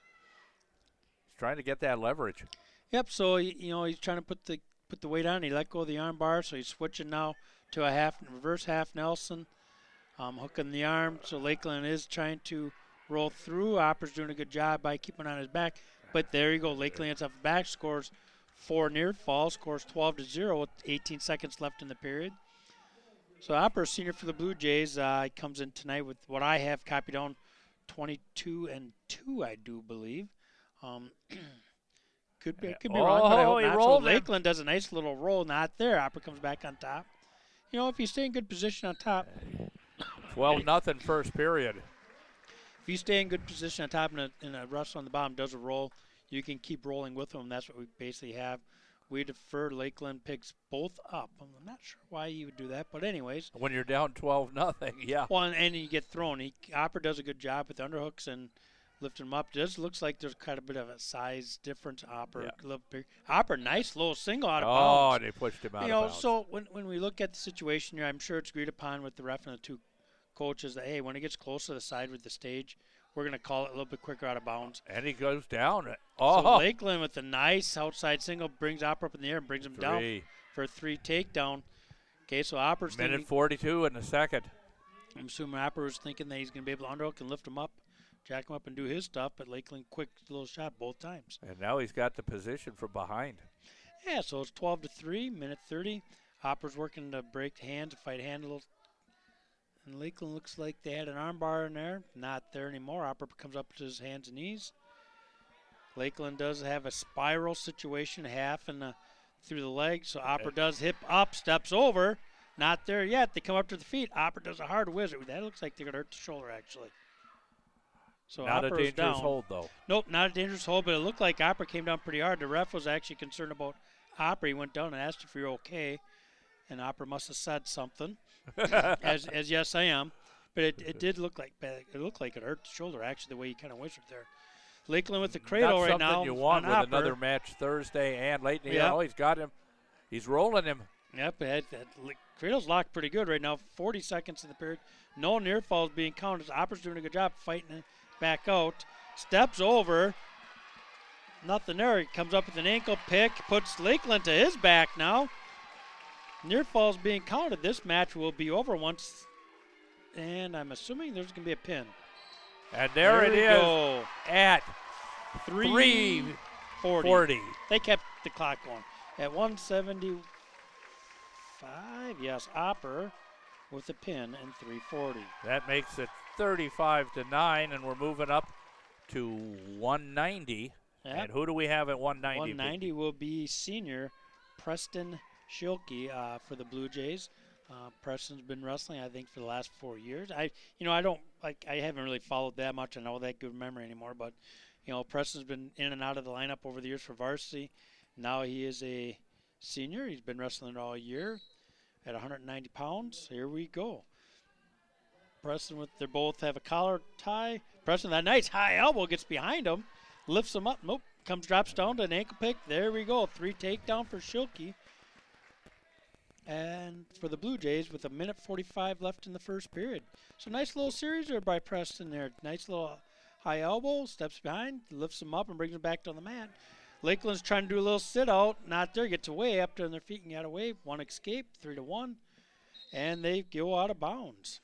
Speaker 1: He's trying to get that leverage.
Speaker 2: Yep, so, you know, he's trying to put the put the weight on. He let go of the arm bar, so he's switching now to a half, reverse half Nelson. Um, hooking the arm, so Lakeland is trying to roll through. Opera's doing a good job by keeping on his back. But there you go. Lakeland gets off the back, scores four near fall, scores twelve to zero with eighteen seconds left in the period. So Opera, senior for the Blue Jays, uh, comes in tonight with what I have copied down, twenty-two and two, I do believe. Um, could be, could be
Speaker 1: oh,
Speaker 2: wrong, but I hope
Speaker 1: he
Speaker 2: not.
Speaker 1: rolled
Speaker 2: So
Speaker 1: it.
Speaker 2: Lakeland does a nice little roll, not there. Opera comes back on top. You know, if you stay in good position on top,
Speaker 1: twelve nothing first period.
Speaker 2: if you stay in good position on top and a, and a wrestler on the bottom does a roll, you can keep rolling with them. That's what we basically have. We defer. Lakeland picks both up. I'm not sure why you would do that, but anyways.
Speaker 1: When you're down twelve nothing, yeah.
Speaker 2: Well, and, and you get thrown. He, Opera does a good job with underhooks and lifting them up. It just looks like there's kind of a bit of a size difference. Opera,
Speaker 1: Yeah.
Speaker 2: a little big. Opera, nice little single out of
Speaker 1: Oh,
Speaker 2: bounds.
Speaker 1: they pushed him out
Speaker 2: You
Speaker 1: of
Speaker 2: know,
Speaker 1: bounds.
Speaker 2: so when when we look at the situation here, I'm sure it's agreed upon with the ref and the two coaches that, hey, when it gets close to the side with the stage, we're going to call it a little bit quicker out of bounds.
Speaker 1: And he goes down.
Speaker 2: So
Speaker 1: Oh,
Speaker 2: Lakeland with a nice outside single brings Opera up in the air and brings him down
Speaker 1: three.
Speaker 2: for a three takedown. Okay, so Opera's
Speaker 1: Minute
Speaker 2: thinking,
Speaker 1: forty-two in the second.
Speaker 2: I'm assuming Opera was thinking that he's going to be able to underhook and lift him up, jack him up and do his stuff, but Lakeland quick little shot both times.
Speaker 1: And now he's got the position from behind.
Speaker 2: Yeah, so it's twelve to three, minute thirty. Opera's working to break hands, to fight hand a little. And Lakeland looks like they had an arm bar in there. Not there anymore. Opera comes up to his hands and knees. Lakeland does have a spiral situation, half and the, through the legs. So Opera does hip up, steps over. Not there yet. They come up to the feet. Opera does a hard wizard. That looks like they're going to hurt the shoulder, actually. So
Speaker 1: Not a
Speaker 2: Opera's
Speaker 1: dangerous
Speaker 2: down.
Speaker 1: hold, though.
Speaker 2: Nope, not a dangerous hold, but it looked like Opera came down pretty hard. The ref was actually concerned about Opera. He went down and asked if you're okay, and Opera must have said something, as as yes I am. But it, it did look like it looked like it hurt the shoulder actually the way he kind of whispered there. Lakeland with the cradle
Speaker 1: Not
Speaker 2: right
Speaker 1: something
Speaker 2: now.
Speaker 1: you want
Speaker 2: on
Speaker 1: with
Speaker 2: Opera.
Speaker 1: another match Thursday and late in the
Speaker 2: Yep.
Speaker 1: Oh, he's got him. He's rolling him.
Speaker 2: Yep, that, that, cradle's locked pretty good right now. forty seconds in the period. No near falls being counted. Opera's doing a good job fighting it back out. Steps over. Nothing there. He comes up with an ankle pick. Puts Lakeland to his back now. Near falls being counted. This match will be over once. And I'm assuming there's going to be a pin.
Speaker 1: And there, it
Speaker 2: we
Speaker 1: is
Speaker 2: go.
Speaker 1: at
Speaker 2: Three,
Speaker 1: three
Speaker 2: forty.
Speaker 1: forty.
Speaker 2: They kept the clock going. At one seventy-five, yes, Opera with a pin and three forty.
Speaker 1: That makes it thirty-five to nine, and we're moving up to one ninety.
Speaker 2: Yep.
Speaker 1: And who do we have at one ninety?
Speaker 2: one ninety will be senior Preston Schilke uh, for the Blue Jays. Uh, Preston's been wrestling, I think, for the last four years. I, you know, I don't like. I haven't really followed that much. I know that good memory anymore. But, you know, Preston's been in and out of the lineup over the years for varsity. Now he is a senior. He's been wrestling all year at one hundred ninety pounds. Here we go. Preston with they both have a collar tie. Preston, that nice high elbow gets behind him, lifts him up. Nope, comes drops down to an ankle pick. There we go. Three takedown for Schilke. And for the Blue Jays with a minute forty-five left in the first period. So nice little series there by Preston there. Nice little high elbow, steps behind, lifts him up and brings him back on the mat. Lakeland's trying to do a little sit out. Not there. Gets away up on their feet and got away. One escape, three to one. And they go out of bounds.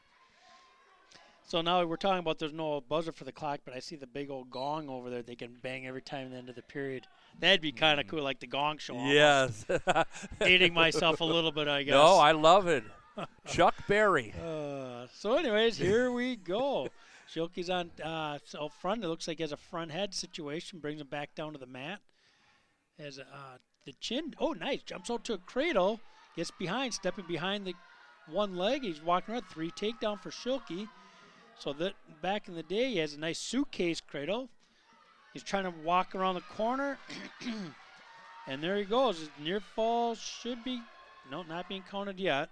Speaker 2: So now we're talking about there's no buzzer for the clock, but I see the big old gong over there they can bang every time at the end of the period. That'd be kind of cool, like the gong show. almost.
Speaker 1: Yes.
Speaker 2: Dating myself a little bit, I guess.
Speaker 1: No, I love it. Chuck Berry.
Speaker 2: Uh, so anyways, here we go. Schilke's on uh, so front. It looks like he has a front head situation. Brings him back down to the mat. Has uh, the chin. Oh, nice. Jumps out to a cradle. Gets behind, stepping behind the one leg. He's walking around. Three takedown for Schilke. So that back in the day, he has a nice suitcase cradle. He's trying to walk around the corner. And there he goes. His near fall should be, no, not being counted yet.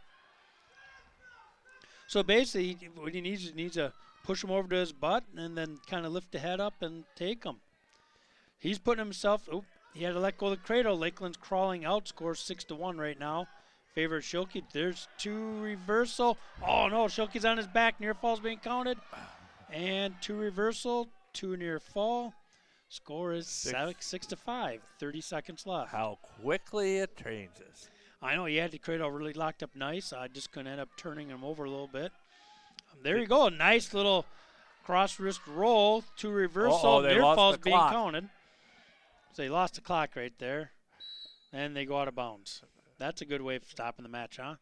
Speaker 2: So basically, what he needs is needs to push him over to his butt and then kind of lift the head up and take him. He's putting himself, oh, he had to let go of the cradle. Lakeland's crawling out, scores six to one right now. Favor of Schilke. There's two reversal. Oh no, Schilke's on his back. Near fall's being counted. And two reversal, two near fall. Score is
Speaker 1: Six.
Speaker 2: seven, six to five. Thirty seconds left.
Speaker 1: How quickly it changes.
Speaker 2: I know he had the cradle really locked up nice. I just couldn't end up turning him over a little bit. Um, there you go. Nice little cross wrist roll. Two reversal.
Speaker 1: Uh-oh, they
Speaker 2: Near
Speaker 1: lost
Speaker 2: fall's
Speaker 1: the
Speaker 2: being
Speaker 1: clock.
Speaker 2: counted. So they lost the clock right there. And they go out of bounds. That's a good way of stopping the match, huh?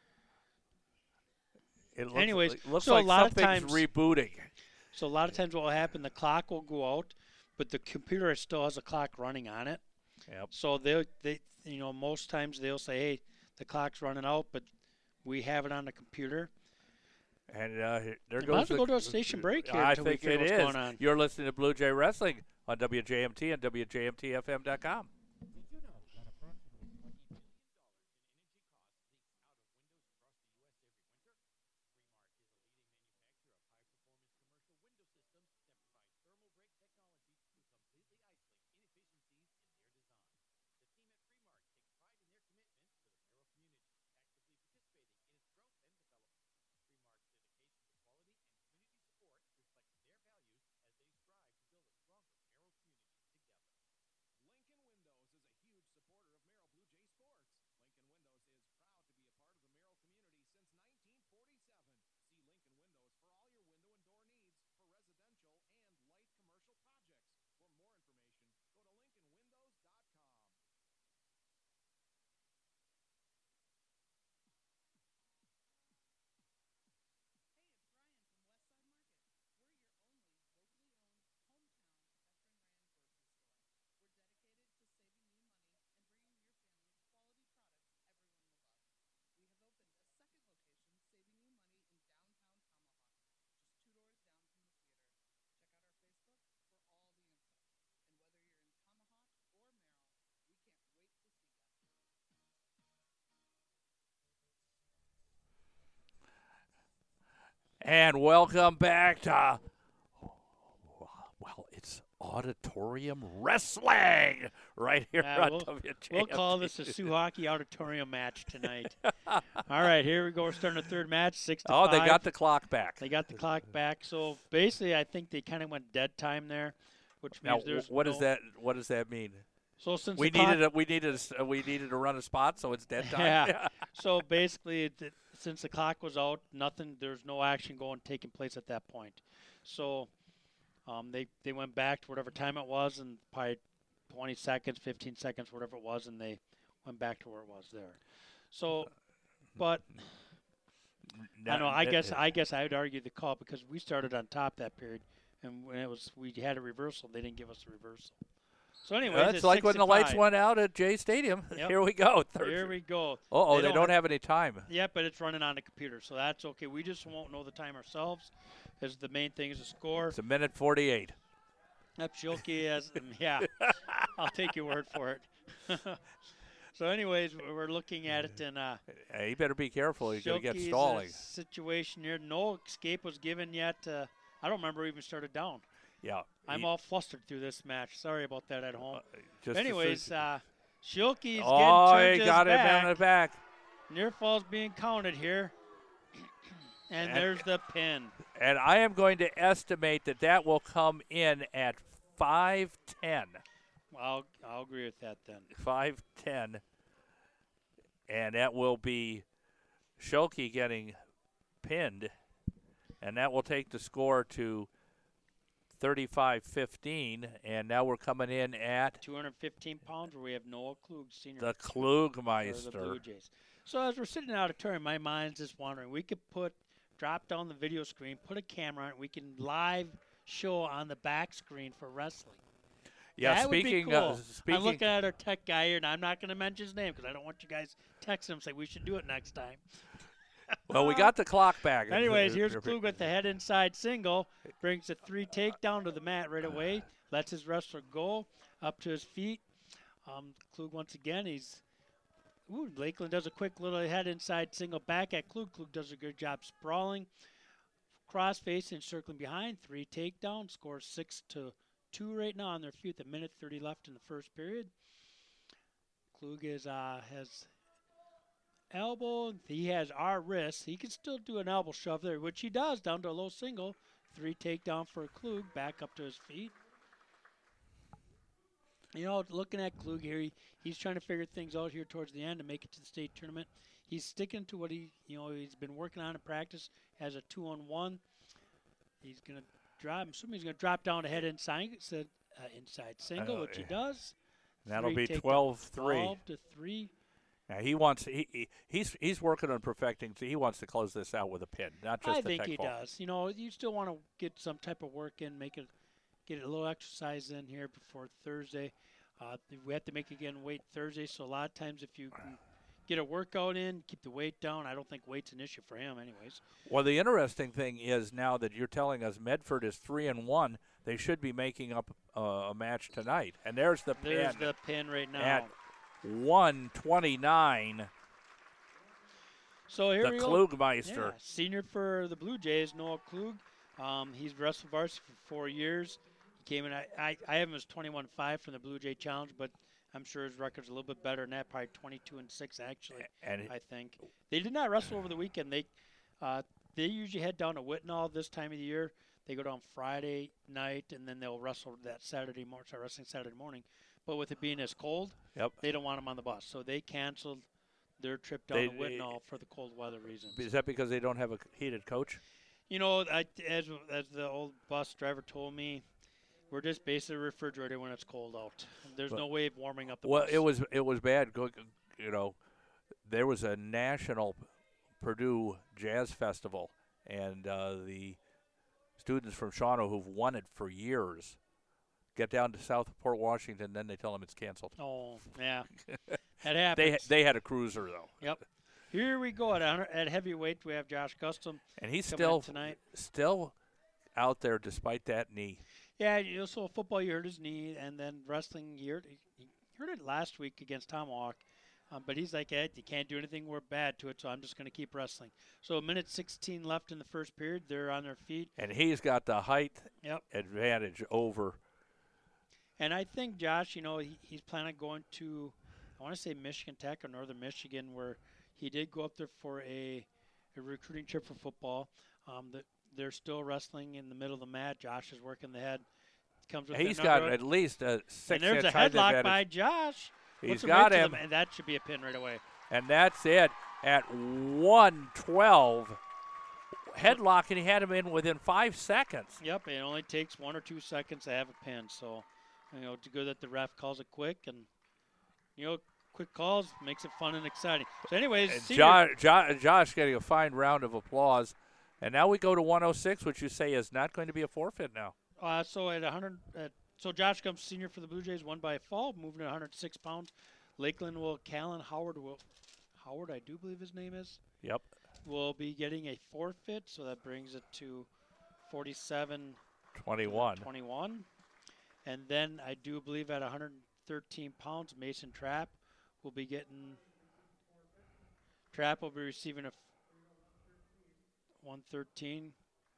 Speaker 1: It looks,
Speaker 2: Anyways,
Speaker 1: it looks
Speaker 2: so a
Speaker 1: like
Speaker 2: lot of
Speaker 1: something's
Speaker 2: times-
Speaker 1: rebooting.
Speaker 2: So a lot of times what will happen, the clock will go out, but the computer still has a clock running on it.
Speaker 1: Yep.
Speaker 2: So they, they, you know, most times they'll say, hey, the clock's running out, but we have it on the computer.
Speaker 1: And uh, here- there
Speaker 2: We
Speaker 1: goes
Speaker 2: might as well
Speaker 1: the-
Speaker 2: go to a station break here
Speaker 1: I
Speaker 2: until we
Speaker 1: think
Speaker 2: figure
Speaker 1: it
Speaker 2: what's
Speaker 1: is.
Speaker 2: going on.
Speaker 1: You're listening to Blue Jay Wrestling on W J M T and W J M T F M dot com.
Speaker 3: Did you know that approximately twenty billion dollars in energy costs leaks out of windows across the U S every winter? Remark is a leading manufacturer of high-performance commercial window systems that provide thermal break technology to completely isolate inefficiencies in the air design. The team at Remark takes pride in their commitment to the building's
Speaker 1: And welcome back to, well, it's Auditorium Wrestling right here
Speaker 2: Yeah,
Speaker 1: on
Speaker 2: we'll-
Speaker 1: W J M T.
Speaker 2: We'll call this a Suwaki Auditorium match tonight. All right, here we go. We're starting the third match, six to
Speaker 1: Oh,
Speaker 2: five.
Speaker 1: they got the clock back.
Speaker 2: They got the clock back. So basically, I think they kind of went dead time there, which
Speaker 1: Now,
Speaker 2: means there's
Speaker 1: wh- what
Speaker 2: no,
Speaker 1: does that? What does that mean?
Speaker 2: So since
Speaker 1: We
Speaker 2: the clock,
Speaker 1: needed a, we needed a, s- uh, we needed to run a spot, so it's dead time.
Speaker 2: Yeah. So basically, it, it- since the clock was out, nothing. There's no action going taking place at that point. So um, they they went back to whatever time it was, and probably twenty seconds, fifteen seconds, whatever it was, and they went back to where it was there. So, but I know. I guess I guess I would argue the call because we started on top that period, and when it was we had a reversal, they didn't give us a reversal. So anyway,
Speaker 1: That's like when the lights went out at Jay Stadium.
Speaker 2: Yep.
Speaker 1: Here we go. Third.
Speaker 2: Here we go.
Speaker 1: Uh-oh,
Speaker 2: They
Speaker 1: they,
Speaker 2: don't
Speaker 1: don't have any time.
Speaker 2: Yeah, but it's running on the computer, so that's okay. We just won't know the time ourselves, because the main thing is the score.
Speaker 1: It's a minute forty-eight.
Speaker 2: Yep, Schilke has, yeah, I'll take your word for it. So anyways, we're looking at it, and uh,
Speaker 1: Hey, you better be careful. You're going to get
Speaker 2: Schilke's, uh,
Speaker 1: stalling.
Speaker 2: situation here. No escape was given yet. Uh, I don't remember we even started down.
Speaker 1: Yeah.
Speaker 2: I'm
Speaker 1: he-
Speaker 2: all flustered through this match. Sorry about that at home.
Speaker 1: uh, just as
Speaker 2: Anyways,
Speaker 1: soon-
Speaker 2: uh, Schilke's
Speaker 1: oh,
Speaker 2: getting turned
Speaker 1: he
Speaker 2: to
Speaker 1: got
Speaker 2: his
Speaker 1: him
Speaker 2: back.
Speaker 1: in the back.
Speaker 2: Near falls being counted here. And
Speaker 1: And-
Speaker 2: there's the pin.
Speaker 1: And I am going to estimate that that will come in at five ten.
Speaker 2: I'll I'll agree with that then.
Speaker 1: five ten. And that will be Schulke getting pinned. And that will take the score to thirty-five fifteen. And now we're coming in at
Speaker 2: two hundred fifteen pounds, where we have Noah Klug, senior.
Speaker 1: the
Speaker 2: for the
Speaker 1: Klugmeister.
Speaker 2: Blue Jays. So as we're sitting in the auditorium, my mind's just wandering. We could put, drop down the video screen, put a camera on it. We can live show on the back screen for wrestling.
Speaker 1: Yeah,
Speaker 2: that
Speaker 1: speaking
Speaker 2: would be cool.
Speaker 1: uh, speaking
Speaker 2: I'm looking at our tech guy here, and I'm not going to mention his name because I don't want you guys texting him and say we should do it next time.
Speaker 1: Well, we got the clock back.
Speaker 2: Anyways, here's Klug with the head inside single. Brings a three takedown to the mat right away. Lets his wrestler go up to his feet. Um, Klug once again, he's... Ooh, Lakeland does a quick little head inside single back at Klug. Klug does a good job sprawling. Cross facing, circling behind. Three takedown. Scores six to two right now on their feet. The minute thirty left in the first period. Klug is, uh, has... elbow, he has our wrist. He can still do an elbow shove there, which he does, down to a low single. Three takedown for Klug, back up to his feet. You know, looking at Klug here, he, he's trying to figure things out here towards the end to make it to the state tournament. He's sticking to what he, you know, he's been working on in practice as a two-on-one. He's going to drop, I'm assuming he's going to drop down to head inside, uh, inside single,
Speaker 1: Uh,
Speaker 2: which he does.
Speaker 1: That'll
Speaker 2: Three
Speaker 1: be
Speaker 2: takedown,
Speaker 1: twelve three.
Speaker 2: twelve to three.
Speaker 1: Now he wants he, he he's he's working on perfecting. He wants to close this out with a pin, not just
Speaker 2: I
Speaker 1: a
Speaker 2: think
Speaker 1: tech
Speaker 2: he
Speaker 1: ball.
Speaker 2: does. You know, you still want to get some type of work in, make it, get a little exercise in here before Thursday. Uh, we have to make again weight Thursday, so a lot of times if you can get a workout in, keep the weight down. I don't think weight's an issue for him, anyways.
Speaker 1: Well, the interesting thing is now that you're telling us Medford is three and one, they should be making up uh, a match tonight. And there's the
Speaker 2: There's
Speaker 1: pin
Speaker 2: the pin right now.
Speaker 1: at one twenty-nine.
Speaker 2: So here
Speaker 1: The
Speaker 2: we go.
Speaker 1: Klugmeister.
Speaker 2: Yeah, senior for the Blue Jays, Noah Klug. Um, he's wrestled varsity for four years. He came in. I, I, I have him as twenty-one five from the Blue Jay Challenge, but I'm sure his record's a little bit better than that, probably twenty-two and six actually.
Speaker 1: And
Speaker 2: I think they did not wrestle over the weekend. They uh, they usually head down to Whitnall this time of the year. They go down Friday night, and then they'll wrestle that Saturday morning. Start wrestling Saturday morning. But with it being as cold,
Speaker 1: Yep.
Speaker 2: they don't want them on the bus, so they canceled their trip down
Speaker 1: They-
Speaker 2: to Whitnall for the cold weather reasons.
Speaker 1: Is that because they don't have a heated coach?
Speaker 2: You know, I, as as the old bus driver told me, we're just basically refrigerated when it's cold out. There's
Speaker 1: Well-
Speaker 2: no way of warming up the
Speaker 1: Well,
Speaker 2: bus.
Speaker 1: it was it was bad. Go- You know, there was a national Purdue Jazz Festival, and uh, the students from Shawano who've won it for years get down to South Port Washington, then they tell them it's canceled.
Speaker 2: Oh, yeah. That happens.
Speaker 1: They they had a cruiser though,
Speaker 2: Yep. Here we go at one hundred, at heavyweight. We have Josh Custom
Speaker 1: and he's
Speaker 2: coming in
Speaker 1: still
Speaker 2: tonight.
Speaker 1: still out there despite that knee.
Speaker 2: Yeah, you know, so football, you hurt his knee, and then wrestling, you hurt, he hurt it last week against Tomahawk. Um, but he's like, Ed, you can't do anything. We're bad to it, so I'm just going to keep wrestling. So a minute sixteen left in the first period. They're on their feet.
Speaker 1: And he's got the height
Speaker 2: Yep.
Speaker 1: advantage over.
Speaker 2: And I think Josh, you know, he, he's planning on going to, I want to say Michigan Tech or Northern Michigan, where he did go up there for a, a recruiting trip for football. Um, the, they're still wrestling in the middle of the mat. Josh is working the head. Comes with
Speaker 1: He's
Speaker 2: the
Speaker 1: got
Speaker 2: number.
Speaker 1: at least a six
Speaker 2: And there's a
Speaker 1: inch height
Speaker 2: headlock
Speaker 1: advantage.
Speaker 2: by Josh.
Speaker 1: He's
Speaker 2: Puts him
Speaker 1: got
Speaker 2: right to
Speaker 1: him.
Speaker 2: the ma- and that should be a pin right away.
Speaker 1: And that's it at one twelve. Headlock, and he had him in within five seconds.
Speaker 2: Yep, it only takes one or two seconds to have a pin. So, you know, it's good that the ref calls it quick. And, you know, quick calls makes it fun and exciting. So, anyways,
Speaker 1: And
Speaker 2: senior-
Speaker 1: Josh, Josh, Josh getting a fine round of applause. And now we go to one oh six, which you say is not going to be a forfeit now.
Speaker 2: Uh, so at one hundred, uh, so Josh comes senior for the Blue Jays, won by a fall, moving to one hundred six pounds. Lakeland will, Callan Howard will, Howard, I do believe his name is,
Speaker 1: Yep.
Speaker 2: will be getting a forfeit, so that brings it to forty-seven
Speaker 1: twenty-one.
Speaker 2: twenty-one. And then I do believe at one hundred thirteen pounds, Mason Trapp will be getting, Trapp will be receiving a one thirteen.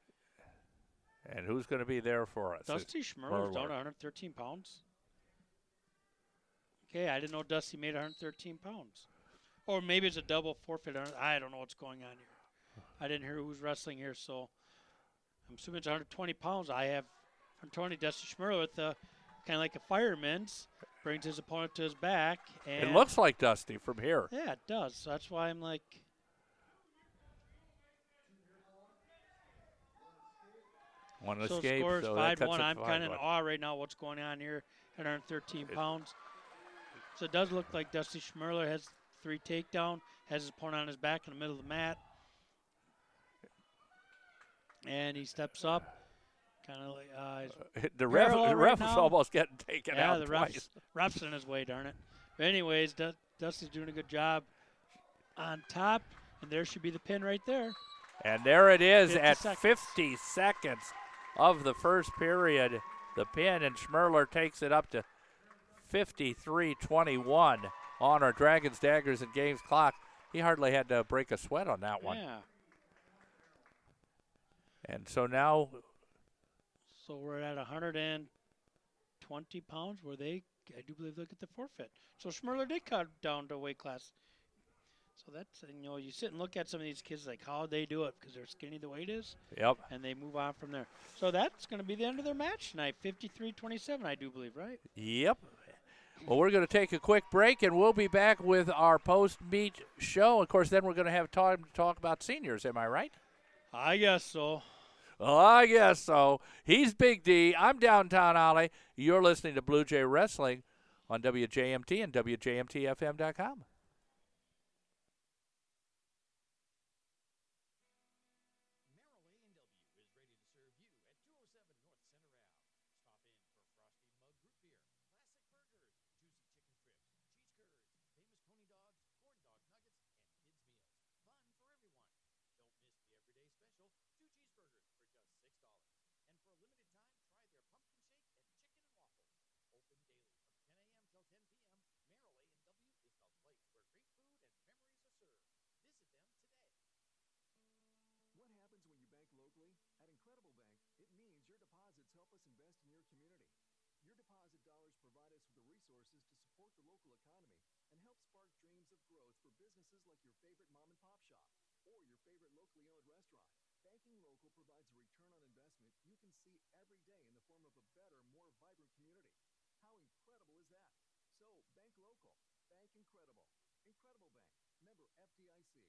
Speaker 1: And who's going to be there for us?
Speaker 2: Dusty Schmerler's down
Speaker 1: Schmerler.
Speaker 2: to one hundred thirteen pounds. Okay, I didn't know Dusty made one hundred thirteen pounds. Or maybe it's a double forfeit. I don't know what's going on here. I didn't hear who's wrestling here, so I'm assuming it's one hundred twenty pounds. I have one hundred twenty. Dusty Schmerler with uh, kind of like a fireman's. brings his opponent to his back. And
Speaker 1: It looks like Dusty from here.
Speaker 2: yeah, it does. So that's why I'm like,
Speaker 1: One
Speaker 2: so
Speaker 1: escape.
Speaker 2: scores
Speaker 1: so that
Speaker 2: five
Speaker 1: cuts
Speaker 2: one.
Speaker 1: it
Speaker 2: I'm
Speaker 1: to
Speaker 2: kind of in
Speaker 1: five one.
Speaker 2: awe right now what's going on here. one hundred thirteen pounds. So it does look like Dusty Schmerler has three takedown, has his opponent on his back in the middle of the mat. And he steps up. Kind of like uh, he's
Speaker 1: The ref,
Speaker 2: parallel
Speaker 1: the
Speaker 2: right
Speaker 1: ref is
Speaker 2: now.
Speaker 1: almost getting taken
Speaker 2: yeah,
Speaker 1: out
Speaker 2: the
Speaker 1: twice.
Speaker 2: ref's, ref's in his way, darn it. But anyways, Du- Dusty's doing a good job on top, and there should be the pin right there.
Speaker 1: And there it is
Speaker 2: fifty
Speaker 1: at
Speaker 2: seconds.
Speaker 1: fifty seconds of the first period. The pin, and Schmerler takes it up to fifty-three twenty-one on our Dragons, Daggers, and Games clock. He hardly had to break a sweat on that one.
Speaker 2: Yeah.
Speaker 1: And so now,
Speaker 2: So we're at one hundred twenty pounds where they, I do believe they'll get the forfeit. So Schmerler did cut down to weight class. So that's, you know, you sit and look at some of these kids like how they do it because they're skinny the weight is,
Speaker 1: yep.
Speaker 2: and they move on from there. So that's going to be the end of their match tonight, fifty-three twenty-seven, I do believe, right?
Speaker 1: Yep. Well, we're going to take a quick break, and we'll be back with our post-meet show. Of course, then we're going to have time to talk about seniors. Am I right?
Speaker 2: I guess so.
Speaker 1: Oh, I guess so. He's Big D. I'm Downtown Ollie. You're listening to Blue Jay Wrestling on W J M T and W J M T F M dot com.
Speaker 3: Merrill A and W is ready to serve you at two oh seven North Center Ave. Stop in for Frosty Mug Root Beer, classic burgers, juicy chicken strips, cheese curds, famous coney dogs, corn dog nuggets, and kids meals. Fun for everyone. Don't miss the everyday special, two cheeseburgers for just six dollars. And for a limited time, try their pumpkin shake and chicken and waffles. Open daily from ten a m till ten p m Merrill A and W is the place where great food and memories are served. Visit them today.
Speaker 4: What happens when you bank locally? At Incredible Bank, it means your deposits help us invest in your community. Your deposit dollars provide us with the resources to support the local economy and help spark dreams of growth for businesses like your favorite mom and pop shop or your favorite locally owned restaurant. Banking local provides a return on investment you can see every day in the form of a better, more vibrant community. How incredible is that? So, bank local. Bank incredible. Incredible Bank. Member F D I C.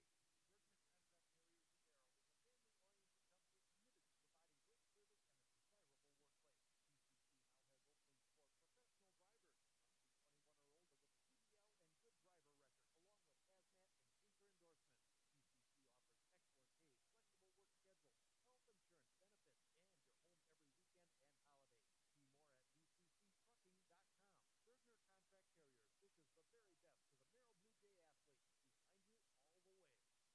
Speaker 4: Bergner Contract Carriers wishes the very best to the Merrill Blue Jay athlete behind you all the way.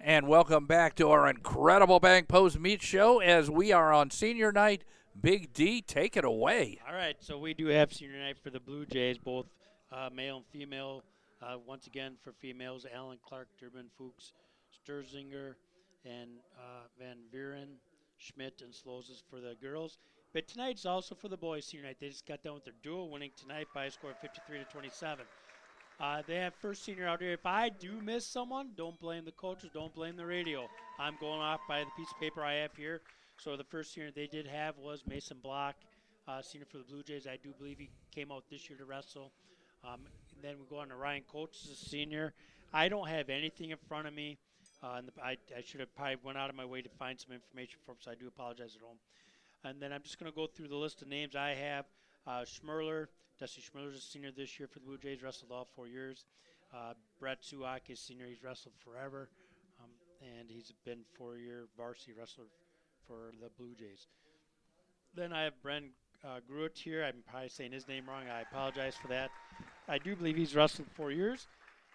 Speaker 1: And welcome back to our incredible Bank Post Meet Show as we are on senior night. Big D, take it away.
Speaker 2: All right, so we do have senior night for the Blue Jays, both uh, male and female. Uh, once again, for females, Allen, Clark, Durbin, Fuchs, Sturzinger, and uh, Van Buren, Schmidt, and Slozes for the girls. But tonight's also for the boys senior night. They just got done with their duel, winning tonight by a score of fifty-three to twenty-seven. Uh, they have first senior out here. If I do miss someone, don't blame the coaches, don't blame the radio. I'm going off by the piece of paper I have here. So the first senior they did have was Mason Block, uh, senior for the Blue Jays. I do believe he came out this year to wrestle. Um, and then we go on to Ryan Coates, a senior. I don't have anything in front of me. Uh, and the, I, I should have probably went out of my way to find some information for him, so I do apologize at home. And then I'm just going to go through the list of names I have. Uh, Schmerler, Dusty Schmerler's a senior this year for the Blue Jays, wrestled all four years. Uh, Brett Suak is senior, he's wrestled forever. Um, and he's been four-year varsity wrestler for the Blue Jays. Then I have Bren uh, Gruitt here. I'm probably saying his name wrong. I apologize for that. I do believe he's wrestled four years.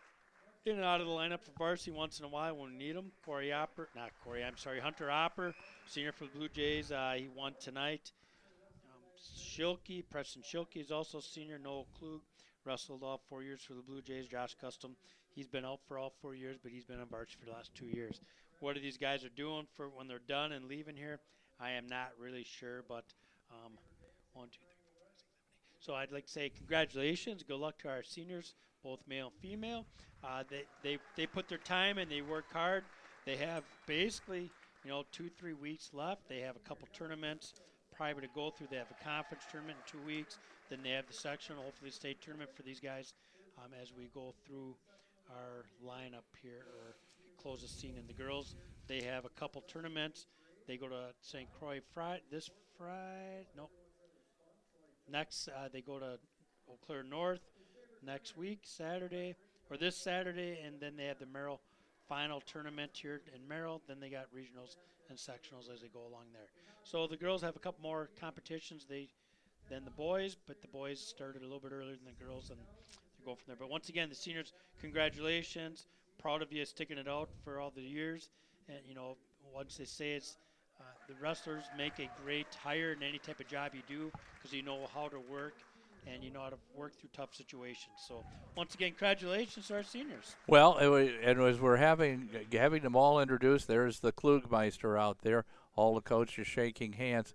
Speaker 2: In and out of the lineup for varsity once in a while when we need him. Corey Opper, not Corey, I'm sorry, Hunter Opper, senior for the Blue Jays. Uh, he won tonight. Um, Schilke, Preston Schilke is also senior. Noel Klug wrestled all four years for the Blue Jays. Josh Custom, he's been out for all four years, but he's been on varsity for the last two years. What are these guys are doing for when they're done and leaving here, I am not really sure, but um, one, two, three, four, five, six, seven, eight. So I'd like to say congratulations, good luck to our seniors, both male and female. Uh, they, they, they put their time and they work hard. They have basically, you know, two, three weeks left. They have a couple tournaments probably to go through. They have a conference tournament in two weeks. Then they have the sectional, hopefully state tournament for these guys um, as we go through our lineup here or close the scene. And the girls, they have a couple tournaments. They go to Saint Croix Friday, this Friday, nope. Next, uh, they go to Eau Claire North next week, Saturday, or this Saturday, and then they have the Merrill final tournament here in Merrill. Then they got regionals and sectionals as they go along there. So the girls have a couple more competitions they than the boys, but the boys started a little bit earlier than the girls, and they're going from there. But once again, the seniors, congratulations. Proud of you sticking it out for all the years. And, you know, once they say it's uh, the wrestlers make a great hire in any type of job you do because you know how to work and you know how to work through tough situations. So, once again, congratulations to our seniors.
Speaker 1: Well, it was, and as we're having having them all introduced, there's the Klugmeister out there, all the coaches shaking hands.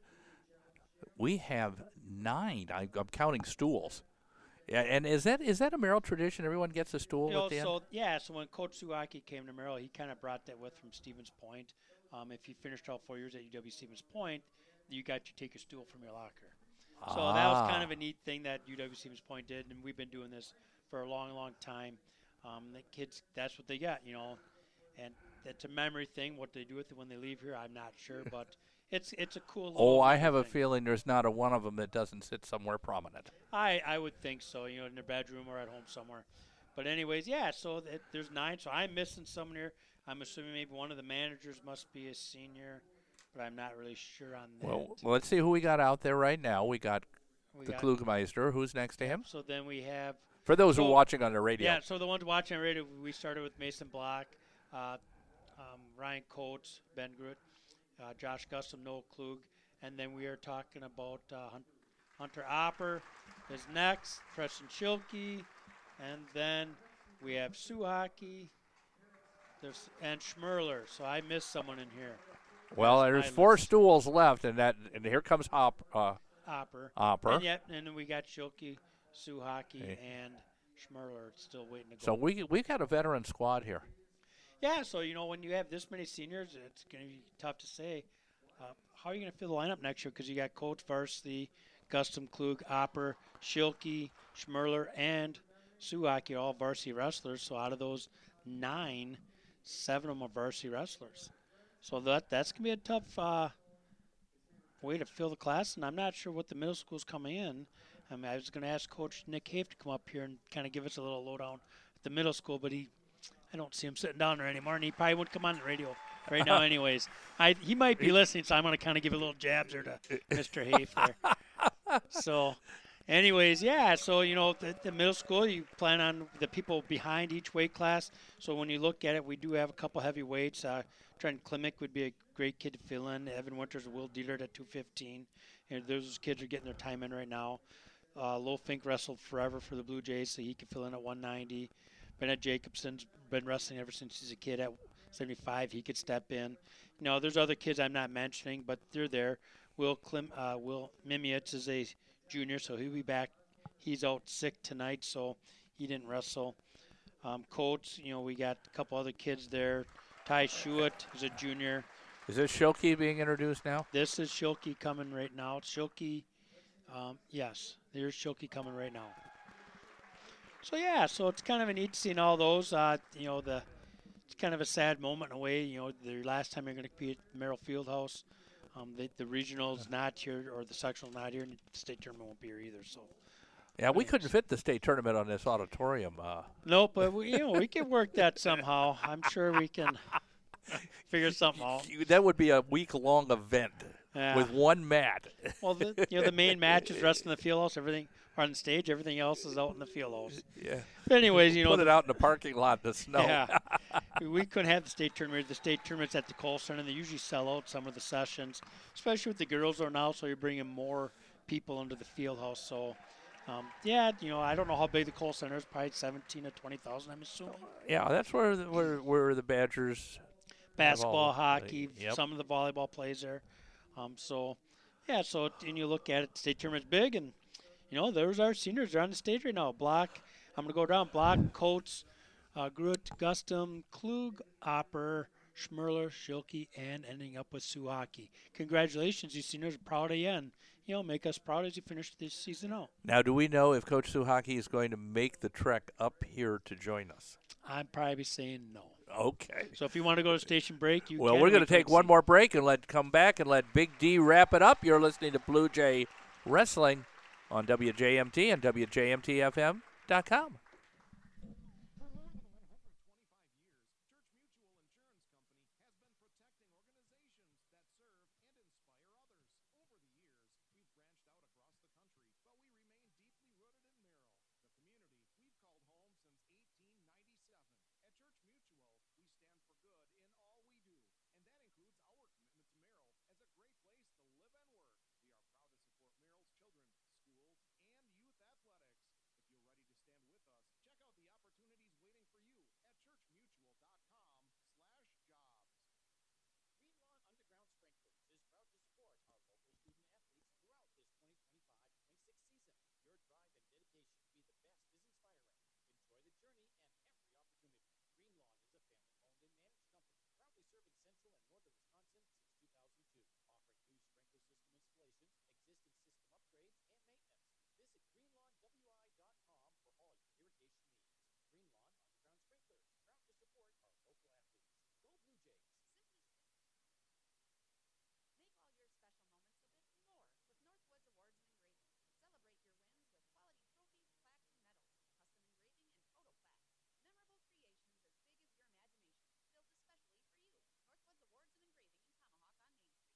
Speaker 1: We have nine. I, I'm counting stools. Yeah, and is that is that a Merrill tradition? Everyone gets a stool
Speaker 2: You know,
Speaker 1: at the
Speaker 2: so
Speaker 1: end?
Speaker 2: yeah, so when Coach Suaki came to Merrill, he kind of brought that with from Stevens Point. Um, if you finished all four years at U W Stevens Point, you got to take your stool from your locker. So
Speaker 1: ah.
Speaker 2: that was kind of a neat thing that U W Stevens Point did, and we've been doing this for a long, long time. Um, the kids, that's what they got, you know, and it's a memory thing. What they do with it when they leave here, I'm not sure, but it's it's a cool.
Speaker 1: Oh, I
Speaker 2: little
Speaker 1: have a
Speaker 2: thing.
Speaker 1: feeling there's not a one of them that doesn't sit somewhere prominent.
Speaker 2: I, I would think so, you know, in their bedroom or at home somewhere. But anyways, yeah, so th- there's nine. So I'm missing someone here. I'm assuming maybe one of the managers must be a senior, but I'm not really sure on that.
Speaker 1: Well, let's see who we got out there right now. We got
Speaker 2: We
Speaker 1: the
Speaker 2: got-
Speaker 1: Klugmeister. Who's next to him?
Speaker 2: So then we have,
Speaker 1: For those who
Speaker 2: So-
Speaker 1: are watching on the radio.
Speaker 2: yeah, so the ones watching on radio, we started with Mason Block, uh, um, Ryan Coates, Ben Gruitt, uh, Josh Gustom, Noel Klug, and then we are talking about uh, Hun- Hunter Opper is next, Preston Schilke, and then we have Suhaki, there's and Schmerler. So I missed someone in here.
Speaker 1: Well,
Speaker 2: That's
Speaker 1: there's
Speaker 2: my
Speaker 1: four
Speaker 2: list.
Speaker 1: stools left, and that and here comes Hop, uh,
Speaker 2: Opper.
Speaker 1: Opper.
Speaker 2: And yet, and then we got Schilke, Suhaki,
Speaker 1: Okay.
Speaker 2: and Schmerler still waiting to go.
Speaker 1: So we we've got a veteran squad here.
Speaker 2: Yeah, so, you know, when you have this many seniors, it's going to be tough to say. Uh, how are you going to fill the lineup next year? Because you got Coach Varsity, Gustom, Klug, Opper, Schilke, Schmerler, and Suaki, all varsity wrestlers. So out of those nine, seven of them are varsity wrestlers. So that that's going to be a tough uh, way to fill the class, and I'm not sure what the middle school's coming in. I mean, I was going to ask Coach Nick Hafe to come up here and kind of give us a little lowdown at the middle school, but he I don't see him sitting down there anymore, and he probably wouldn't come on the radio right now anyways. I He might be listening, so I'm going to kind of give a little jabs there to Mister Hafe there. So, Anyways, yeah, so, you know, the, the middle school, you plan on the people behind each weight class. So when you look at it, we do have a couple heavy weights. Uh, Trent Klimek would be a great kid to fill in. Evan Winters, Will Dealert at two fifteen. And those kids are getting their time in right now. Uh, Lowell Fink wrestled forever for the Blue Jays, so he can fill in at one ninety. Bennett Jacobson's been wrestling ever since he's a kid at seventy-five. He could step in. You know, there's other kids I'm not mentioning, but they're there. Will Klim, uh, Will Mimietz is a junior, so he'll be back. He's out sick tonight, so he didn't wrestle. Um, Coates, you know, we got a couple other kids there. Ty Schuett is a junior.
Speaker 1: Is this Schilke being introduced now?
Speaker 2: This is Schilke coming right now. Schilke, um, yes, there's Schilke coming right now. So, yeah, so it's kind of a neat seeing all those. Uh, you know, the it's kind of a sad moment in a way. You know, the last time you're going to compete at Merrill Fieldhouse. Um, the, the regional's not here, or the sectional's not here, and the state tournament won't be here either. So,
Speaker 1: Yeah, we couldn't fit the state tournament on this auditorium. Uh,
Speaker 2: nope, but we, you know, we can work that somehow. I'm sure we can figure something out.
Speaker 1: that would be a week-long event
Speaker 2: Yeah.
Speaker 1: with one mat.
Speaker 2: Well, the, you know, the main match is rest in the field house. Everything on the stage. Everything else is out in the field house.
Speaker 1: Yeah.
Speaker 2: But anyways, you know,
Speaker 1: Put it out in the parking lot in the snow.
Speaker 2: yeah, we couldn't have the state tournament. The state tournament's at the Cole Center, and they usually sell out some of the sessions, especially with the girls are now. So you're bringing more people into the field house. So, um, yeah, you know, I don't know how big the Cole Center is. Probably seventeen to twenty thousand. I'm assuming.
Speaker 1: Yeah, that's where the, where where the Badgers.
Speaker 2: Basketball,
Speaker 1: all the-
Speaker 2: hockey,
Speaker 1: yep.
Speaker 2: some of the volleyball plays there. Um, so, yeah, so and you look at it, the state tournament's big, and you know, there's our seniors. They're on the stage right now. Block, I'm gonna go down. Block, Coates, uh, Groot, Gustum, Klug, Opper, Schmerler, Schilke, and ending up with Suwaki. Congratulations, you seniors. Proud of you, and you know, make us proud as you finish this season out.
Speaker 1: Now, do we know if Coach Suhaki is going to make the trek up here to join us?
Speaker 2: I'm probably saying no.
Speaker 1: Okay.
Speaker 2: So if you want to go to station break, you
Speaker 1: Well,
Speaker 2: can.
Speaker 1: we're going
Speaker 2: We
Speaker 1: to take
Speaker 2: can
Speaker 1: one
Speaker 2: see.
Speaker 1: more break and let come back and let Big D wrap it up. You're listening to Blue Jay Wrestling on W J M T and W J M T F M dot com.
Speaker 4: For more than one hundred twenty-five years, Church Mutual Insurance Company has been protecting organizations that serve and inspire others. Over the years, we've branched out across the country, but we remain deeply rooted in Merrill, the community we've called home since eighteen ninety-seven. At Church Mutual, we stand for good in all we do, and that includes our commitment to Merrill as a great place to live and work. We are proud to support Merrill's children, schools, and youth athletics. If you're ready to stand with us, check out the opportunities waiting for you at church mutual dot com slash jobs.
Speaker 3: Green Lawn Underground Sprinklers is proud to support our local student athletes throughout this twenty twenty-five twenty-six season. Your drive and dedication to be the best is inspiring. Enjoy the journey and every opportunity. Green Lawn is a family-owned and managed company, proudly serving central and northern Wisconsin since two thousand two, offering new sprinkler system installations, existing system upgrades, and maintenance. Visit green lawn w i dot com for all your irrigation needs. Green Lawn Underground Sprinklers, proud to support our local athletes. Go Blue Jays!
Speaker 5: Make all your special moments a bit more with Northwoods Awards and Engraving. Celebrate your wins with quality trophies, plaques, and medals, custom engraving, and photo plaques. Memorable creations as big as your imagination, built especially for you. Northwoods Awards and Engraving in Tomahawk on Main Street.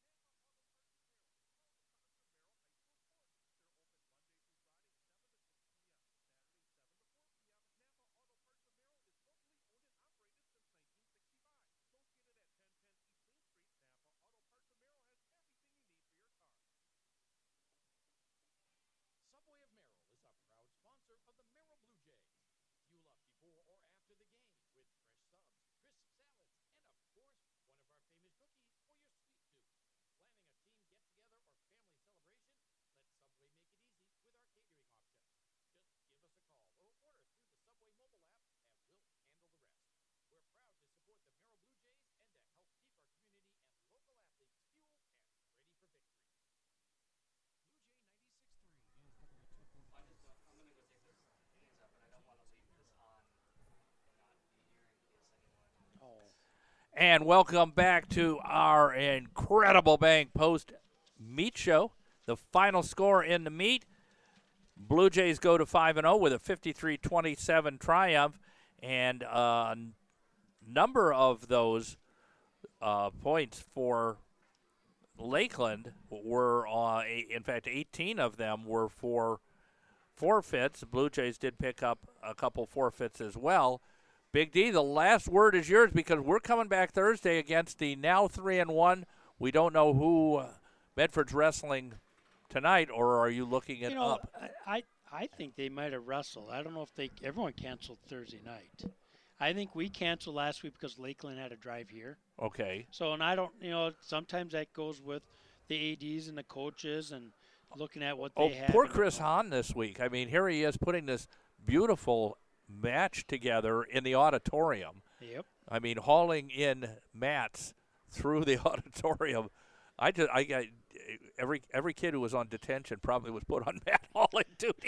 Speaker 3: Subway of Merrill is a proud sponsor of the Merrill Blue Jays. Fuel up before or after the game with fresh subs, crisp salads, and of course, one of our famous cookies for your sweet tooth. Planning a team get-together or family celebration? Let Subway make it easy with our catering options. Just give us a call or order through the Subway mobile app and we'll handle the rest. We're proud to support the Merrill Blue Jays and to help keep our community and local athletes fueled and ready for victory.
Speaker 4: Blue Jay ninety-six three is W two forty.
Speaker 6: I just don't, I'm gonna go take those things up, and I don't want to leave this on and not be here in case anyone.
Speaker 2: Oh.
Speaker 1: And welcome back to our incredible Bank Post Meet Show. The final score in the meet, Blue Jays go to five and oh with a fifty-three twenty-seven triumph, and a number of those uh, points for Lakeland were, uh, a- in fact, eighteen of them were for forfeits. The Blue Jays did pick up a couple forfeits as well. Big D, the last word is yours because we're coming back Thursday against the now three and one. We don't know who uh, Medford's wrestling tonight, or are you looking it
Speaker 2: You know,
Speaker 1: up?
Speaker 2: I, I I think they might have wrestled. I don't know if they everyone canceled Thursday night. I think we canceled last week because Lakeland had a drive here.
Speaker 1: Okay.
Speaker 2: So, and I don't, you know, sometimes that goes with the A Ds and the coaches and looking at what
Speaker 1: Oh,
Speaker 2: they have.
Speaker 1: poor
Speaker 2: in the
Speaker 1: Chris
Speaker 2: plan.
Speaker 1: Hahn this week. I mean, here he is putting this beautiful match together in the auditorium.
Speaker 2: Yep.
Speaker 1: I mean, hauling in mats through the auditorium. I just, I got every every kid who was on detention probably was put on mat hauling duty.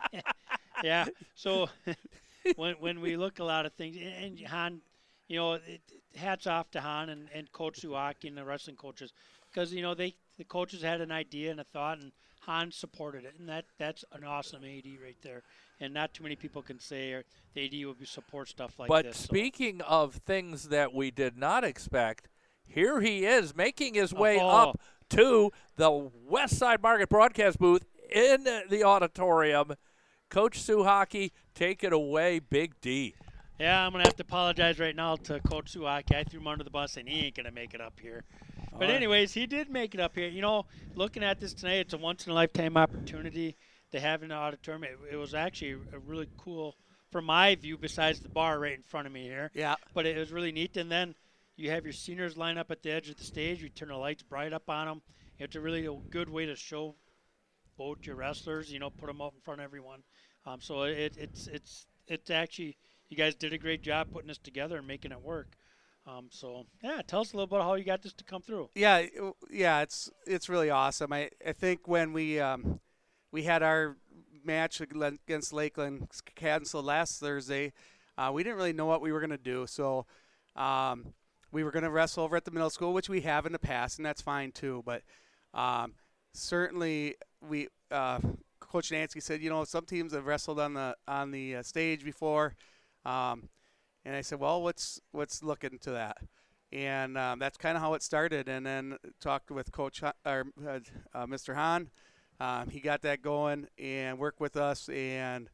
Speaker 2: Yeah. So when when we look a lot of things, and and Han, you know, it, hats off to Han and, and Coach Suwaki and the wrestling coaches, because you know they the coaches had an idea and a thought, and Han supported it, and that that's an awesome A D right there. And not too many people can say or the A D will be support stuff like
Speaker 1: But
Speaker 2: this. so.
Speaker 1: speaking of things that we did not expect, here he is making his way
Speaker 2: Oh.
Speaker 1: up to the West Side Market broadcast booth in the auditorium. Coach Suwaki, take it away, Big D.
Speaker 2: Yeah, I'm gonna have to apologize right now to Coach Suwaki. I threw him under the bus, and he ain't gonna make it up here. But
Speaker 1: right.
Speaker 2: anyways, he did make it up here. You know, looking at this tonight, it's a once in a lifetime opportunity to have in the auditorium. It, it was actually a really cool, from my view, besides the bar right in front of me here.
Speaker 7: Yeah.
Speaker 2: But it was really neat. And then you have your seniors line up at the edge of the stage. You turn the lights bright up on them. It's a really a good way to show both your wrestlers. You know, put them out in front of everyone. Um, so it, it's it's it's actually you guys did a great job putting this together and making it work. Um, so yeah, tell us a little about how you got this to come through.
Speaker 7: Yeah, it- yeah, it's it's really awesome. I, I think when we um, we had our match against Lakeland canceled last Thursday, uh, we didn't really know what we were going to do. So um, we were going to wrestle over at the middle school, which we have in the past, and that's fine too. But um, certainly we uh, Coach Nancy said, you know, some teams have wrestled on the on the uh, stage before. Um, And I said, well, let's let's look into that, and um, that's kind of how it started. And then talked with Coach Ha- or uh, uh, Mister Hahn. Um, he got that going and worked with us, and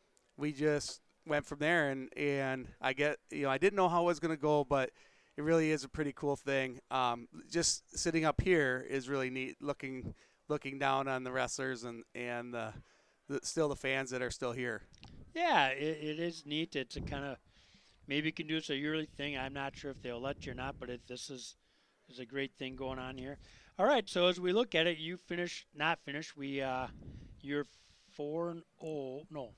Speaker 7: we just went from there. And, and I get, you know, I didn't know how it was going to go, but it really is a pretty cool thing. Um, just sitting up here is really neat, looking looking down on the wrestlers and and the, the still the fans that are still here.
Speaker 2: Yeah, it, it is neat. It's a kind of maybe you can do this a yearly thing. I'm not sure if they'll let you or not, but it, this is is a great thing going on here. All right, so as we look at it, you finish not finish. We uh, you're four and oh no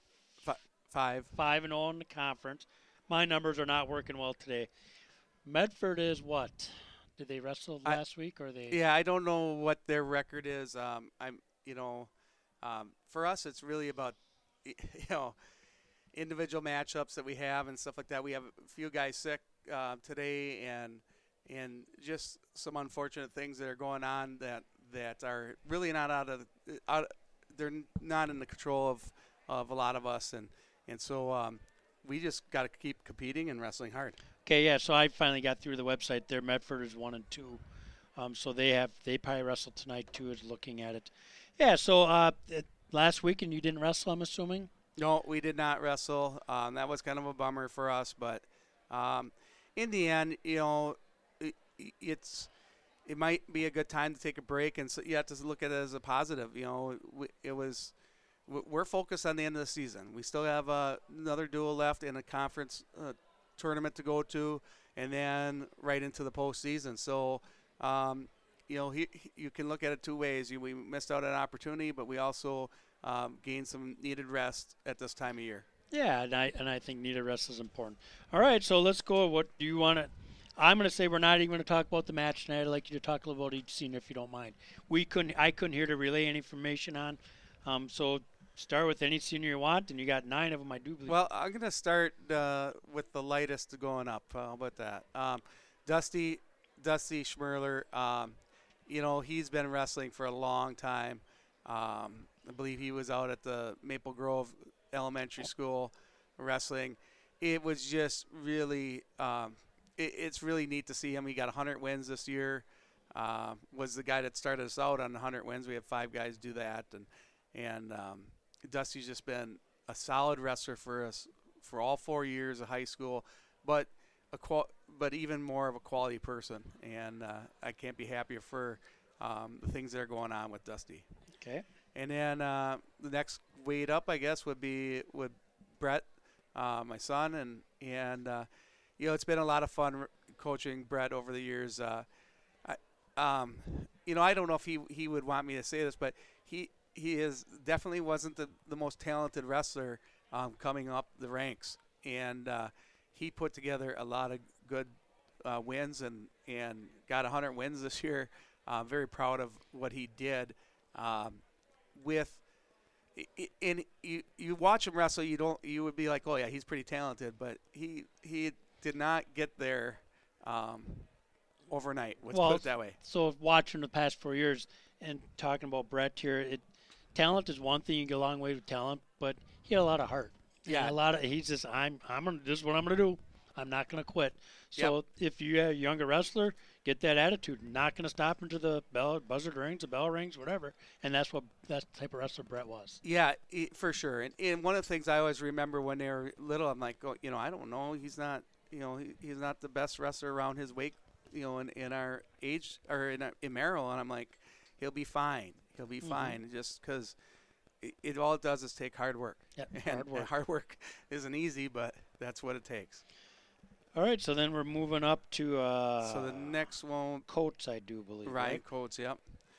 Speaker 7: Five.
Speaker 2: five and oh in the conference. My numbers are not working well today. Medford is what? Did they wrestle
Speaker 7: I-
Speaker 2: last week or they?
Speaker 7: Yeah, I don't know what their record is. Um, I'm, you know, um, for us, it's really about, you know, individual matchups that we have and stuff like that. We have a few guys sick uh, today, and and just some unfortunate things that are going on that that are really not out of out. They're not in the control of of a lot of us, and and so um, we just got to keep competing and wrestling hard.
Speaker 2: Okay, yeah. So I finally got through the website there. Medford is one and two, um, so they have they probably wrestled tonight too. Is looking at it. Yeah. So uh, it, last weekend you didn't wrestle, I'm assuming.
Speaker 7: No, we did not wrestle. Um, that was kind of a bummer for us, but um, in the end, you know, it, it's it might be a good time to take a break, and so you have to look at it as a positive. You know, we, it was we're focused on the end of the season. We still have uh, another duel left in a conference uh, tournament to go to, and then right into the postseason. So, um, you know, he, he, you can look at it two ways. You, we missed out on an opportunity, but we also um, gained some needed rest at this time of year.
Speaker 2: Yeah, and I and I think needed rest is important. All right, so let's go. What do you want to? I'm going to say we're not even going to talk about the match tonight. I'd like you to talk a little about each senior if you don't mind. We couldn't. I couldn't hear to relay any information on. Um, so start with any senior you want, and you got nine of them, I do believe.
Speaker 7: Well, I'm going to start uh, with the lightest going up. How about that? Um, Dusty, Dusty Schmerler. Um, you know, he's been wrestling for a long time. Um, I believe he was out at the Maple Grove Elementary School wrestling. It was just really, um, it, it's really neat to see him. He got one hundred wins this year. uh, was the guy that started us out on one hundred wins. We have five guys do that, and and um, Dusty's just been a solid wrestler for us for all four years of high school, but a qual- but even more of a quality person, and uh, I can't be happier for um, the things that are going on with Dusty.
Speaker 2: Okay.
Speaker 7: And then uh, the next weight up, I guess, would be with Brett, uh, my son, and and uh, you know, it's been a lot of fun r- coaching Brett over the years. Uh, I, um, you know, I don't know if he he would want me to say this, but he he is definitely wasn't the, the most talented wrestler um, coming up the ranks, and uh, he put together a lot of good uh, wins and and got one hundred wins this year. Uh, very proud of what he did. Um, with in you you watch him wrestle, you don't you would be like, oh yeah, he's pretty talented, but he he did not get there um, overnight. Let's
Speaker 2: Well,
Speaker 7: put it that way.
Speaker 2: So watching the past four years and talking about Brett here, it talent is one thing. You get a long way with talent, but he had a lot of heart.
Speaker 7: Yeah.
Speaker 2: And a lot of he's just I'm I'm gonna this is what I'm gonna do. I'm not gonna quit. So if you're a younger wrestler, get that attitude. Not gonna stop until the bell buzzer rings, the bell rings, whatever. And that's what that type of wrestler Brett was.
Speaker 7: Yeah, i- for sure. And, and one of the things I always remember when they were little, I'm like, oh, you know, I don't know, he's not, you know, he, he's not the best wrestler around his weight, you know, in, in our age or in, our, in Merrill, and I'm like, he'll be fine. He'll be
Speaker 2: Mhm.
Speaker 7: fine, just because it, it all it does is take hard work.
Speaker 2: Yep,
Speaker 7: And,
Speaker 2: hard
Speaker 7: and
Speaker 2: work.
Speaker 7: hard work isn't easy, but that's what it takes.
Speaker 2: All right, so then we're moving up to uh,
Speaker 7: so the next one,
Speaker 2: Coates, I do believe.
Speaker 7: Ryan
Speaker 2: right?
Speaker 7: Coates, yep.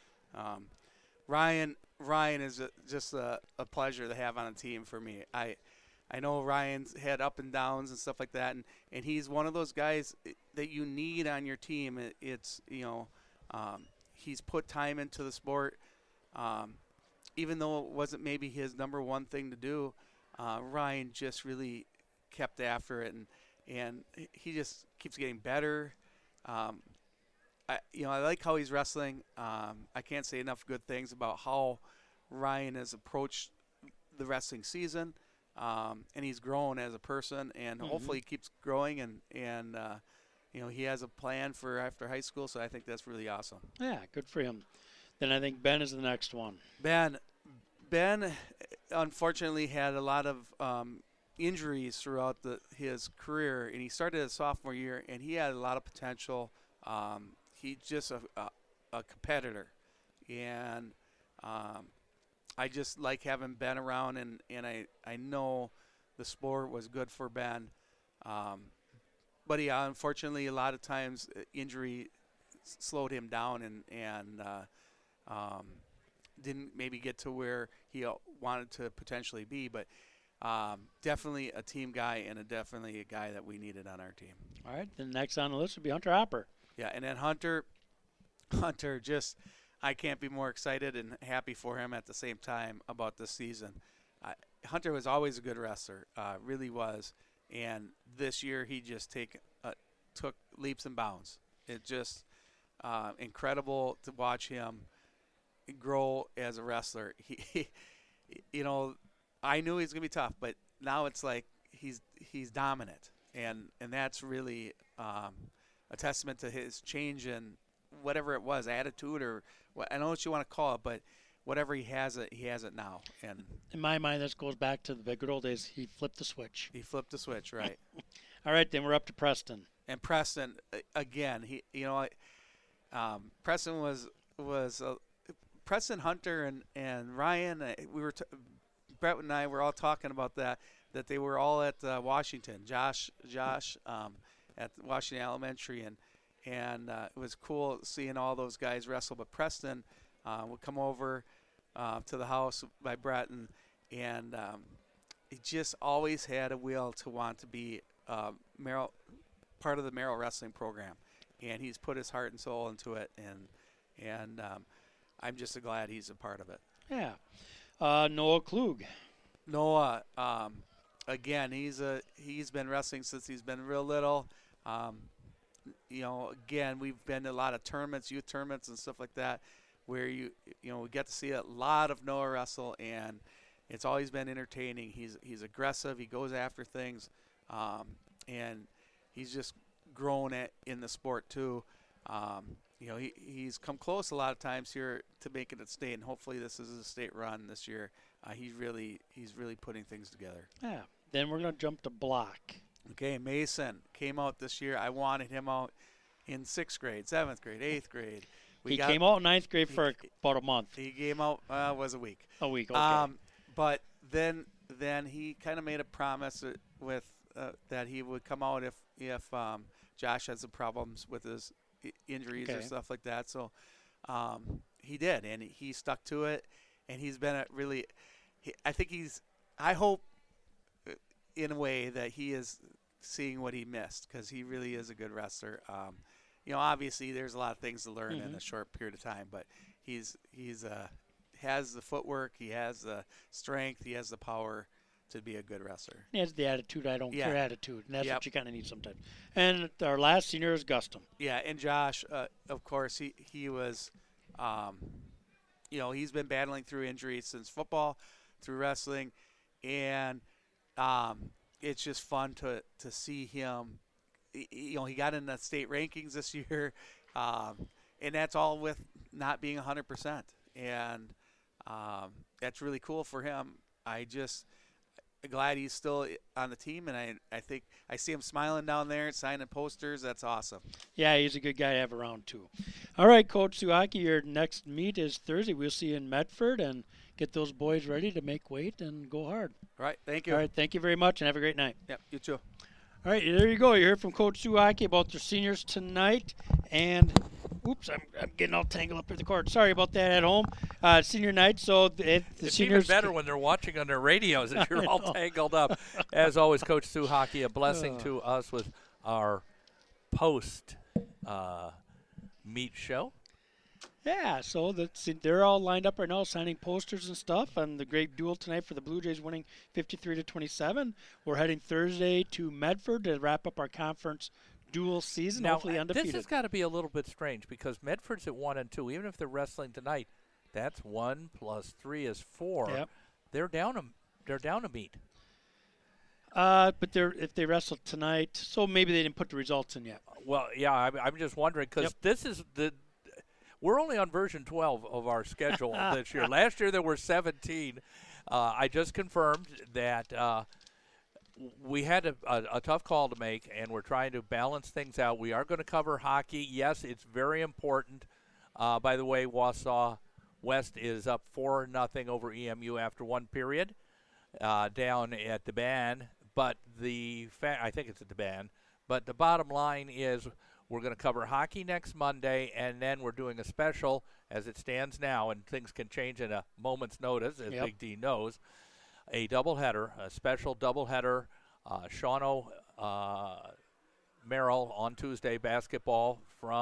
Speaker 7: Um, Ryan Ryan is a, just a, a pleasure to have on a team for me. I I know Ryan's had up and downs and stuff like that, and, and he's one of those guys that you need on your team. It, it's you know um, he's put time into the sport, um, even though it wasn't maybe his number one thing to do. Uh, Ryan just really kept after it, and and he just keeps getting better. Um, I, you know, I like how he's wrestling. Um, I can't say enough good things about how Ryan has approached the wrestling season, um, and he's grown as a person, and
Speaker 2: Mhm.
Speaker 7: hopefully he keeps growing. And and uh, you know, he has a plan for after high school, so I think that's really awesome.
Speaker 2: Yeah, good for him. Then I think Ben is the next one.
Speaker 7: Ben, Ben, unfortunately had a lot of um, injuries throughout the, his career, and he started his sophomore year, and he had a lot of potential. Um, he's just a, a, a competitor, and um, I just like having Ben around, and, and I, I know the sport was good for Ben. Um, but he, uh, unfortunately, a lot of times uh, injury s- slowed him down, and, and uh, um, didn't maybe get to where he uh, wanted to potentially be. But um, definitely a team guy, and a definitely a guy that we needed on our team.
Speaker 2: All right, then next on the list would be Hunter Hopper.
Speaker 7: Yeah, and then Hunter, Hunter just, I can't be more excited and happy for him at the same time about this season. Uh, Hunter was always a good wrestler, uh, really was, and this year he just take uh, took leaps and bounds. It just uh, incredible to watch him grow as a wrestler. He, he, you know, I knew he was gonna be tough, but now it's like he's he's dominant, and and that's really. Um, a testament to his change in whatever it was, attitude or what, I don't know what you want to call it, but whatever he has it, he has it now. And
Speaker 2: In my mind, this goes back to the good old days. He flipped the switch.
Speaker 7: he flipped the switch, right?
Speaker 2: All right, then we're up to Preston.
Speaker 7: And Preston, uh, again, he, you know, um, Preston was, was, uh, Preston, Hunter, and, and Ryan, uh, we were, t- Brett and I were all talking about that, that they were all at uh, Washington. Josh, Josh, um, at Washington Elementary, and and uh, it was cool seeing all those guys wrestle. But Preston uh, would come over uh, to the house by Brett, and, and um, he just always had a will to want to be uh, Merrill, part of the Merrill wrestling program, and he's put his heart and soul into it, and and um, I'm just glad he's a part of it.
Speaker 2: Yeah. Uh, Noah Klug.
Speaker 7: Noah, um, again, he's a he's been wrestling since he's been real little. Um, you know, again, we've been to a lot of tournaments, youth tournaments and stuff like that, where you you know we get to see a lot of Noah wrestle, and it's always been entertaining. He's he's aggressive. He goes after things, um, and he's just grown at, in the sport too. Um, you know, he he's come close a lot of times here to making it state, and hopefully this is a state run this year. Uh, he really he's really putting things together.
Speaker 2: Yeah. Then we're going to jump to block.
Speaker 7: Okay, Mason came out this year. I wanted him out in sixth grade, seventh grade, eighth grade. We
Speaker 2: he
Speaker 7: got,
Speaker 2: came out in ninth grade for
Speaker 7: he-
Speaker 2: about a month,
Speaker 7: He came out uh, was a week.
Speaker 2: a week. Okay.
Speaker 7: Um, but then then he kind of made a promise uh, with uh, that he would come out if if um, Josh had some problems with his i- injuries or
Speaker 2: Okay.
Speaker 7: stuff like that. So um, he did, and he, he stuck to it, and he's been a really. He, I think he's. I hope, uh, in a way, that he is seeing what he missed because he really is a good wrestler. Um, you know, obviously there's a lot of things to learn in
Speaker 2: Mhm.
Speaker 7: a short period of time, but he's he's uh, has the footwork, he has the strength, he has the power to be a good wrestler.
Speaker 2: He has the attitude, I don't
Speaker 7: Yeah.
Speaker 2: care attitude, and that's
Speaker 7: Yep.
Speaker 2: what you kind of need sometimes. And our last senior is Gustum.
Speaker 7: Yeah, and Josh, uh, of course, he he was, um, you know, he's been battling through injuries since football, through wrestling, and um, it's just fun to to see him. y- You know, he got in the state rankings this year, um, and that's all with not being one hundred percent, and um, that's really cool for him. I just glad he's still on the team, and I I think I see him smiling down there, signing posters. That's awesome.
Speaker 2: Yeah, he's a good guy to have around, too. All right, Coach Suaki, your next meet is Thursday. We'll see you in Medford and get those boys ready to make weight and go hard.
Speaker 7: All right, thank you.
Speaker 2: All right, thank you very much, and have a great night.
Speaker 7: Yep, you too.
Speaker 2: All right, there you go. You heard from Coach Suaki about their seniors tonight. And, oops, I'm, I'm getting all tangled up in the cord. Sorry about that at home. Uh, senior night, so the, it, the
Speaker 1: It's
Speaker 2: seniors.
Speaker 1: even better when they're watching on their radios and you're
Speaker 2: I
Speaker 1: all
Speaker 2: know.
Speaker 1: tangled up. As always, Coach Sue Hockey, a blessing
Speaker 2: Oh.
Speaker 1: to us with our post uh, meet show.
Speaker 2: Yeah, so that's, they're all lined up right now, signing posters and stuff. And the great duel tonight for the Blue Jays, winning fifty-three to twenty-seven. We're heading Thursday to Medford to wrap up our conference dual season,
Speaker 1: Now,
Speaker 2: hopefully
Speaker 1: uh,
Speaker 2: undefeated.
Speaker 1: this has got to be a little bit strange because Medford's at one and two. Even if they're wrestling tonight, that's one plus three is four.
Speaker 2: Yep.
Speaker 1: They're down a they're down a meet.
Speaker 2: Uh, but they're if they wrestle tonight, so maybe they didn't put the results in yet.
Speaker 1: Well, yeah, I'm, I'm just wondering because
Speaker 2: Yep.
Speaker 1: this is the we're only on version twelve of our schedule this year. Last year there were seventeen. Uh, I just confirmed that uh, we had a, a, a tough call to make, and we're trying to balance things out. We are going to cover hockey. Yes, it's very important. Uh, by the way, Wausau West is up four nothing over E M U after one period uh, down at the Ban. But the fa- I think it's at the Ban. But the bottom line is we're going to cover hockey next Monday, and then we're doing a special as it stands now, and things can change in a moment's notice, as
Speaker 2: Yep.
Speaker 1: Big D knows. A doubleheader, a special doubleheader. Uh, Shawano uh, Merrill on Tuesday basketball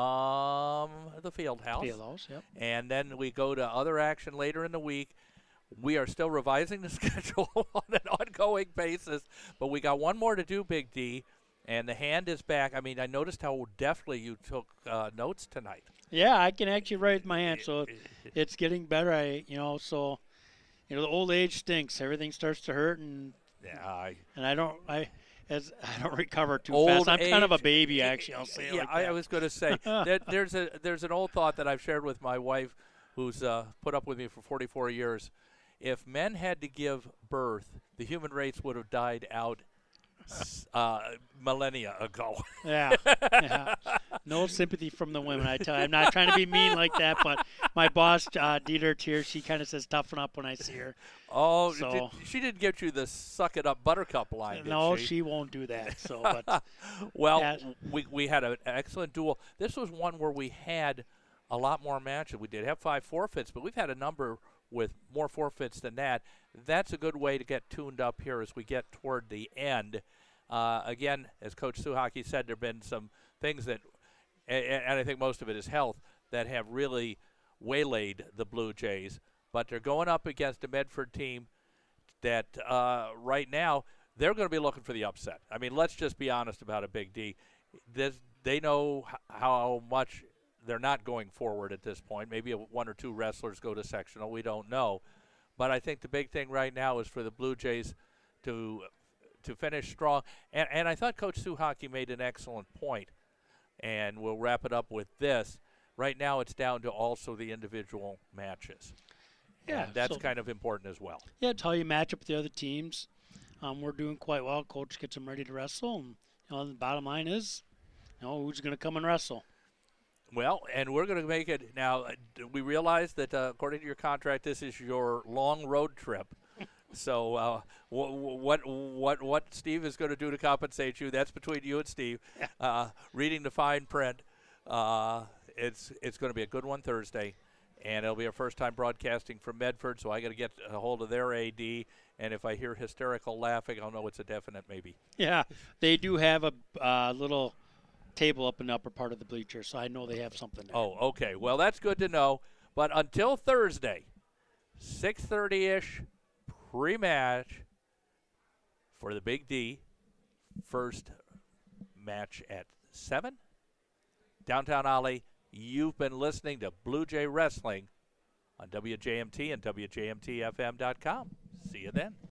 Speaker 1: from the Fieldhouse.
Speaker 2: Fieldhouse, yep.
Speaker 1: And then we go to other action later in the week. We are still revising the schedule on an ongoing basis, but we got one more to do, Big D, and the hand is back. I mean, I noticed how deftly you took uh, notes tonight.
Speaker 2: Yeah, I can actually write with my hand, so it's getting better. I, you know, so you know, the old age stinks. Everything starts to hurt, and
Speaker 1: Yeah, I,
Speaker 2: and I don't, I, as I don't recover too
Speaker 1: Old
Speaker 2: fast. I'm kind of a
Speaker 1: age-
Speaker 2: baby, actually. I'll say it
Speaker 1: yeah,
Speaker 2: like
Speaker 1: I,
Speaker 2: that.
Speaker 1: I was going to say there, there's a there's an old thought that I've shared with my wife, who's uh, put up with me for forty-four years. If men had to give birth, the human race would have died out s- uh, millennia ago.
Speaker 2: Yeah, yeah. No sympathy from the women. I tell you, I'm not trying to be mean like that, but my boss, uh, Dieter Tier, she kind of says toughen up when I see her.
Speaker 1: Oh,
Speaker 2: So-
Speaker 1: did, she didn't get you the "suck it up, Buttercup" line, did
Speaker 2: No,
Speaker 1: she?
Speaker 2: she won't do that. So, but
Speaker 1: Well,
Speaker 2: Yeah.
Speaker 1: we we had an excellent duel. This was one where we had a lot more matches. We did have five forfeits, but we've had a number with more forfeits than that. That's a good way to get tuned up here as we get toward the end. Uh, again, as Coach Suhaki said, there have been some things that, and, and I think most of it is health, that have really waylaid the Blue Jays. But they're going up against a Medford team that uh, right now they're going to be looking for the upset. I mean, let's just be honest about it, Big D. This, they know h- how much they're not going forward at this point. Maybe a, one or two wrestlers go to sectional. We don't know. But I think the big thing right now is for the Blue Jays to to finish strong. And, and I thought Coach Suhaki made an excellent point, and we'll wrap it up with this. Right now, it's down to also the individual matches.
Speaker 2: Yeah,
Speaker 1: And that's
Speaker 2: so-
Speaker 1: kind of important as well.
Speaker 2: Yeah, it's how you match up with the other teams. Um, we're doing quite well. Coach gets them ready to wrestle, and you know, the bottom line is, you know, who's going to come and wrestle?
Speaker 1: Well, and we're going to make it now. uh, d- We realize that uh, according to your contract, this is your long road trip. So, uh, wh- wh- what what what Steve is going to do to compensate you? That's between you and Steve. Uh, reading the fine print, uh, it's it's going to be a good one Thursday, and it'll be our first time broadcasting from Medford. So I got to get a hold of their A D, and if I hear hysterical laughing, I'll know it's a definite maybe.
Speaker 2: Yeah, they do have a uh, little table up in the upper part of the bleacher, so I know they have something there.
Speaker 1: Oh, okay. Well, that's good to know. But until Thursday, six thirty ish, pre-match for the Big D. First match at seven. Downtown Ollie, you've been listening to Blue Jay Wrestling on W J M T and W J M T F M dot com. See you then.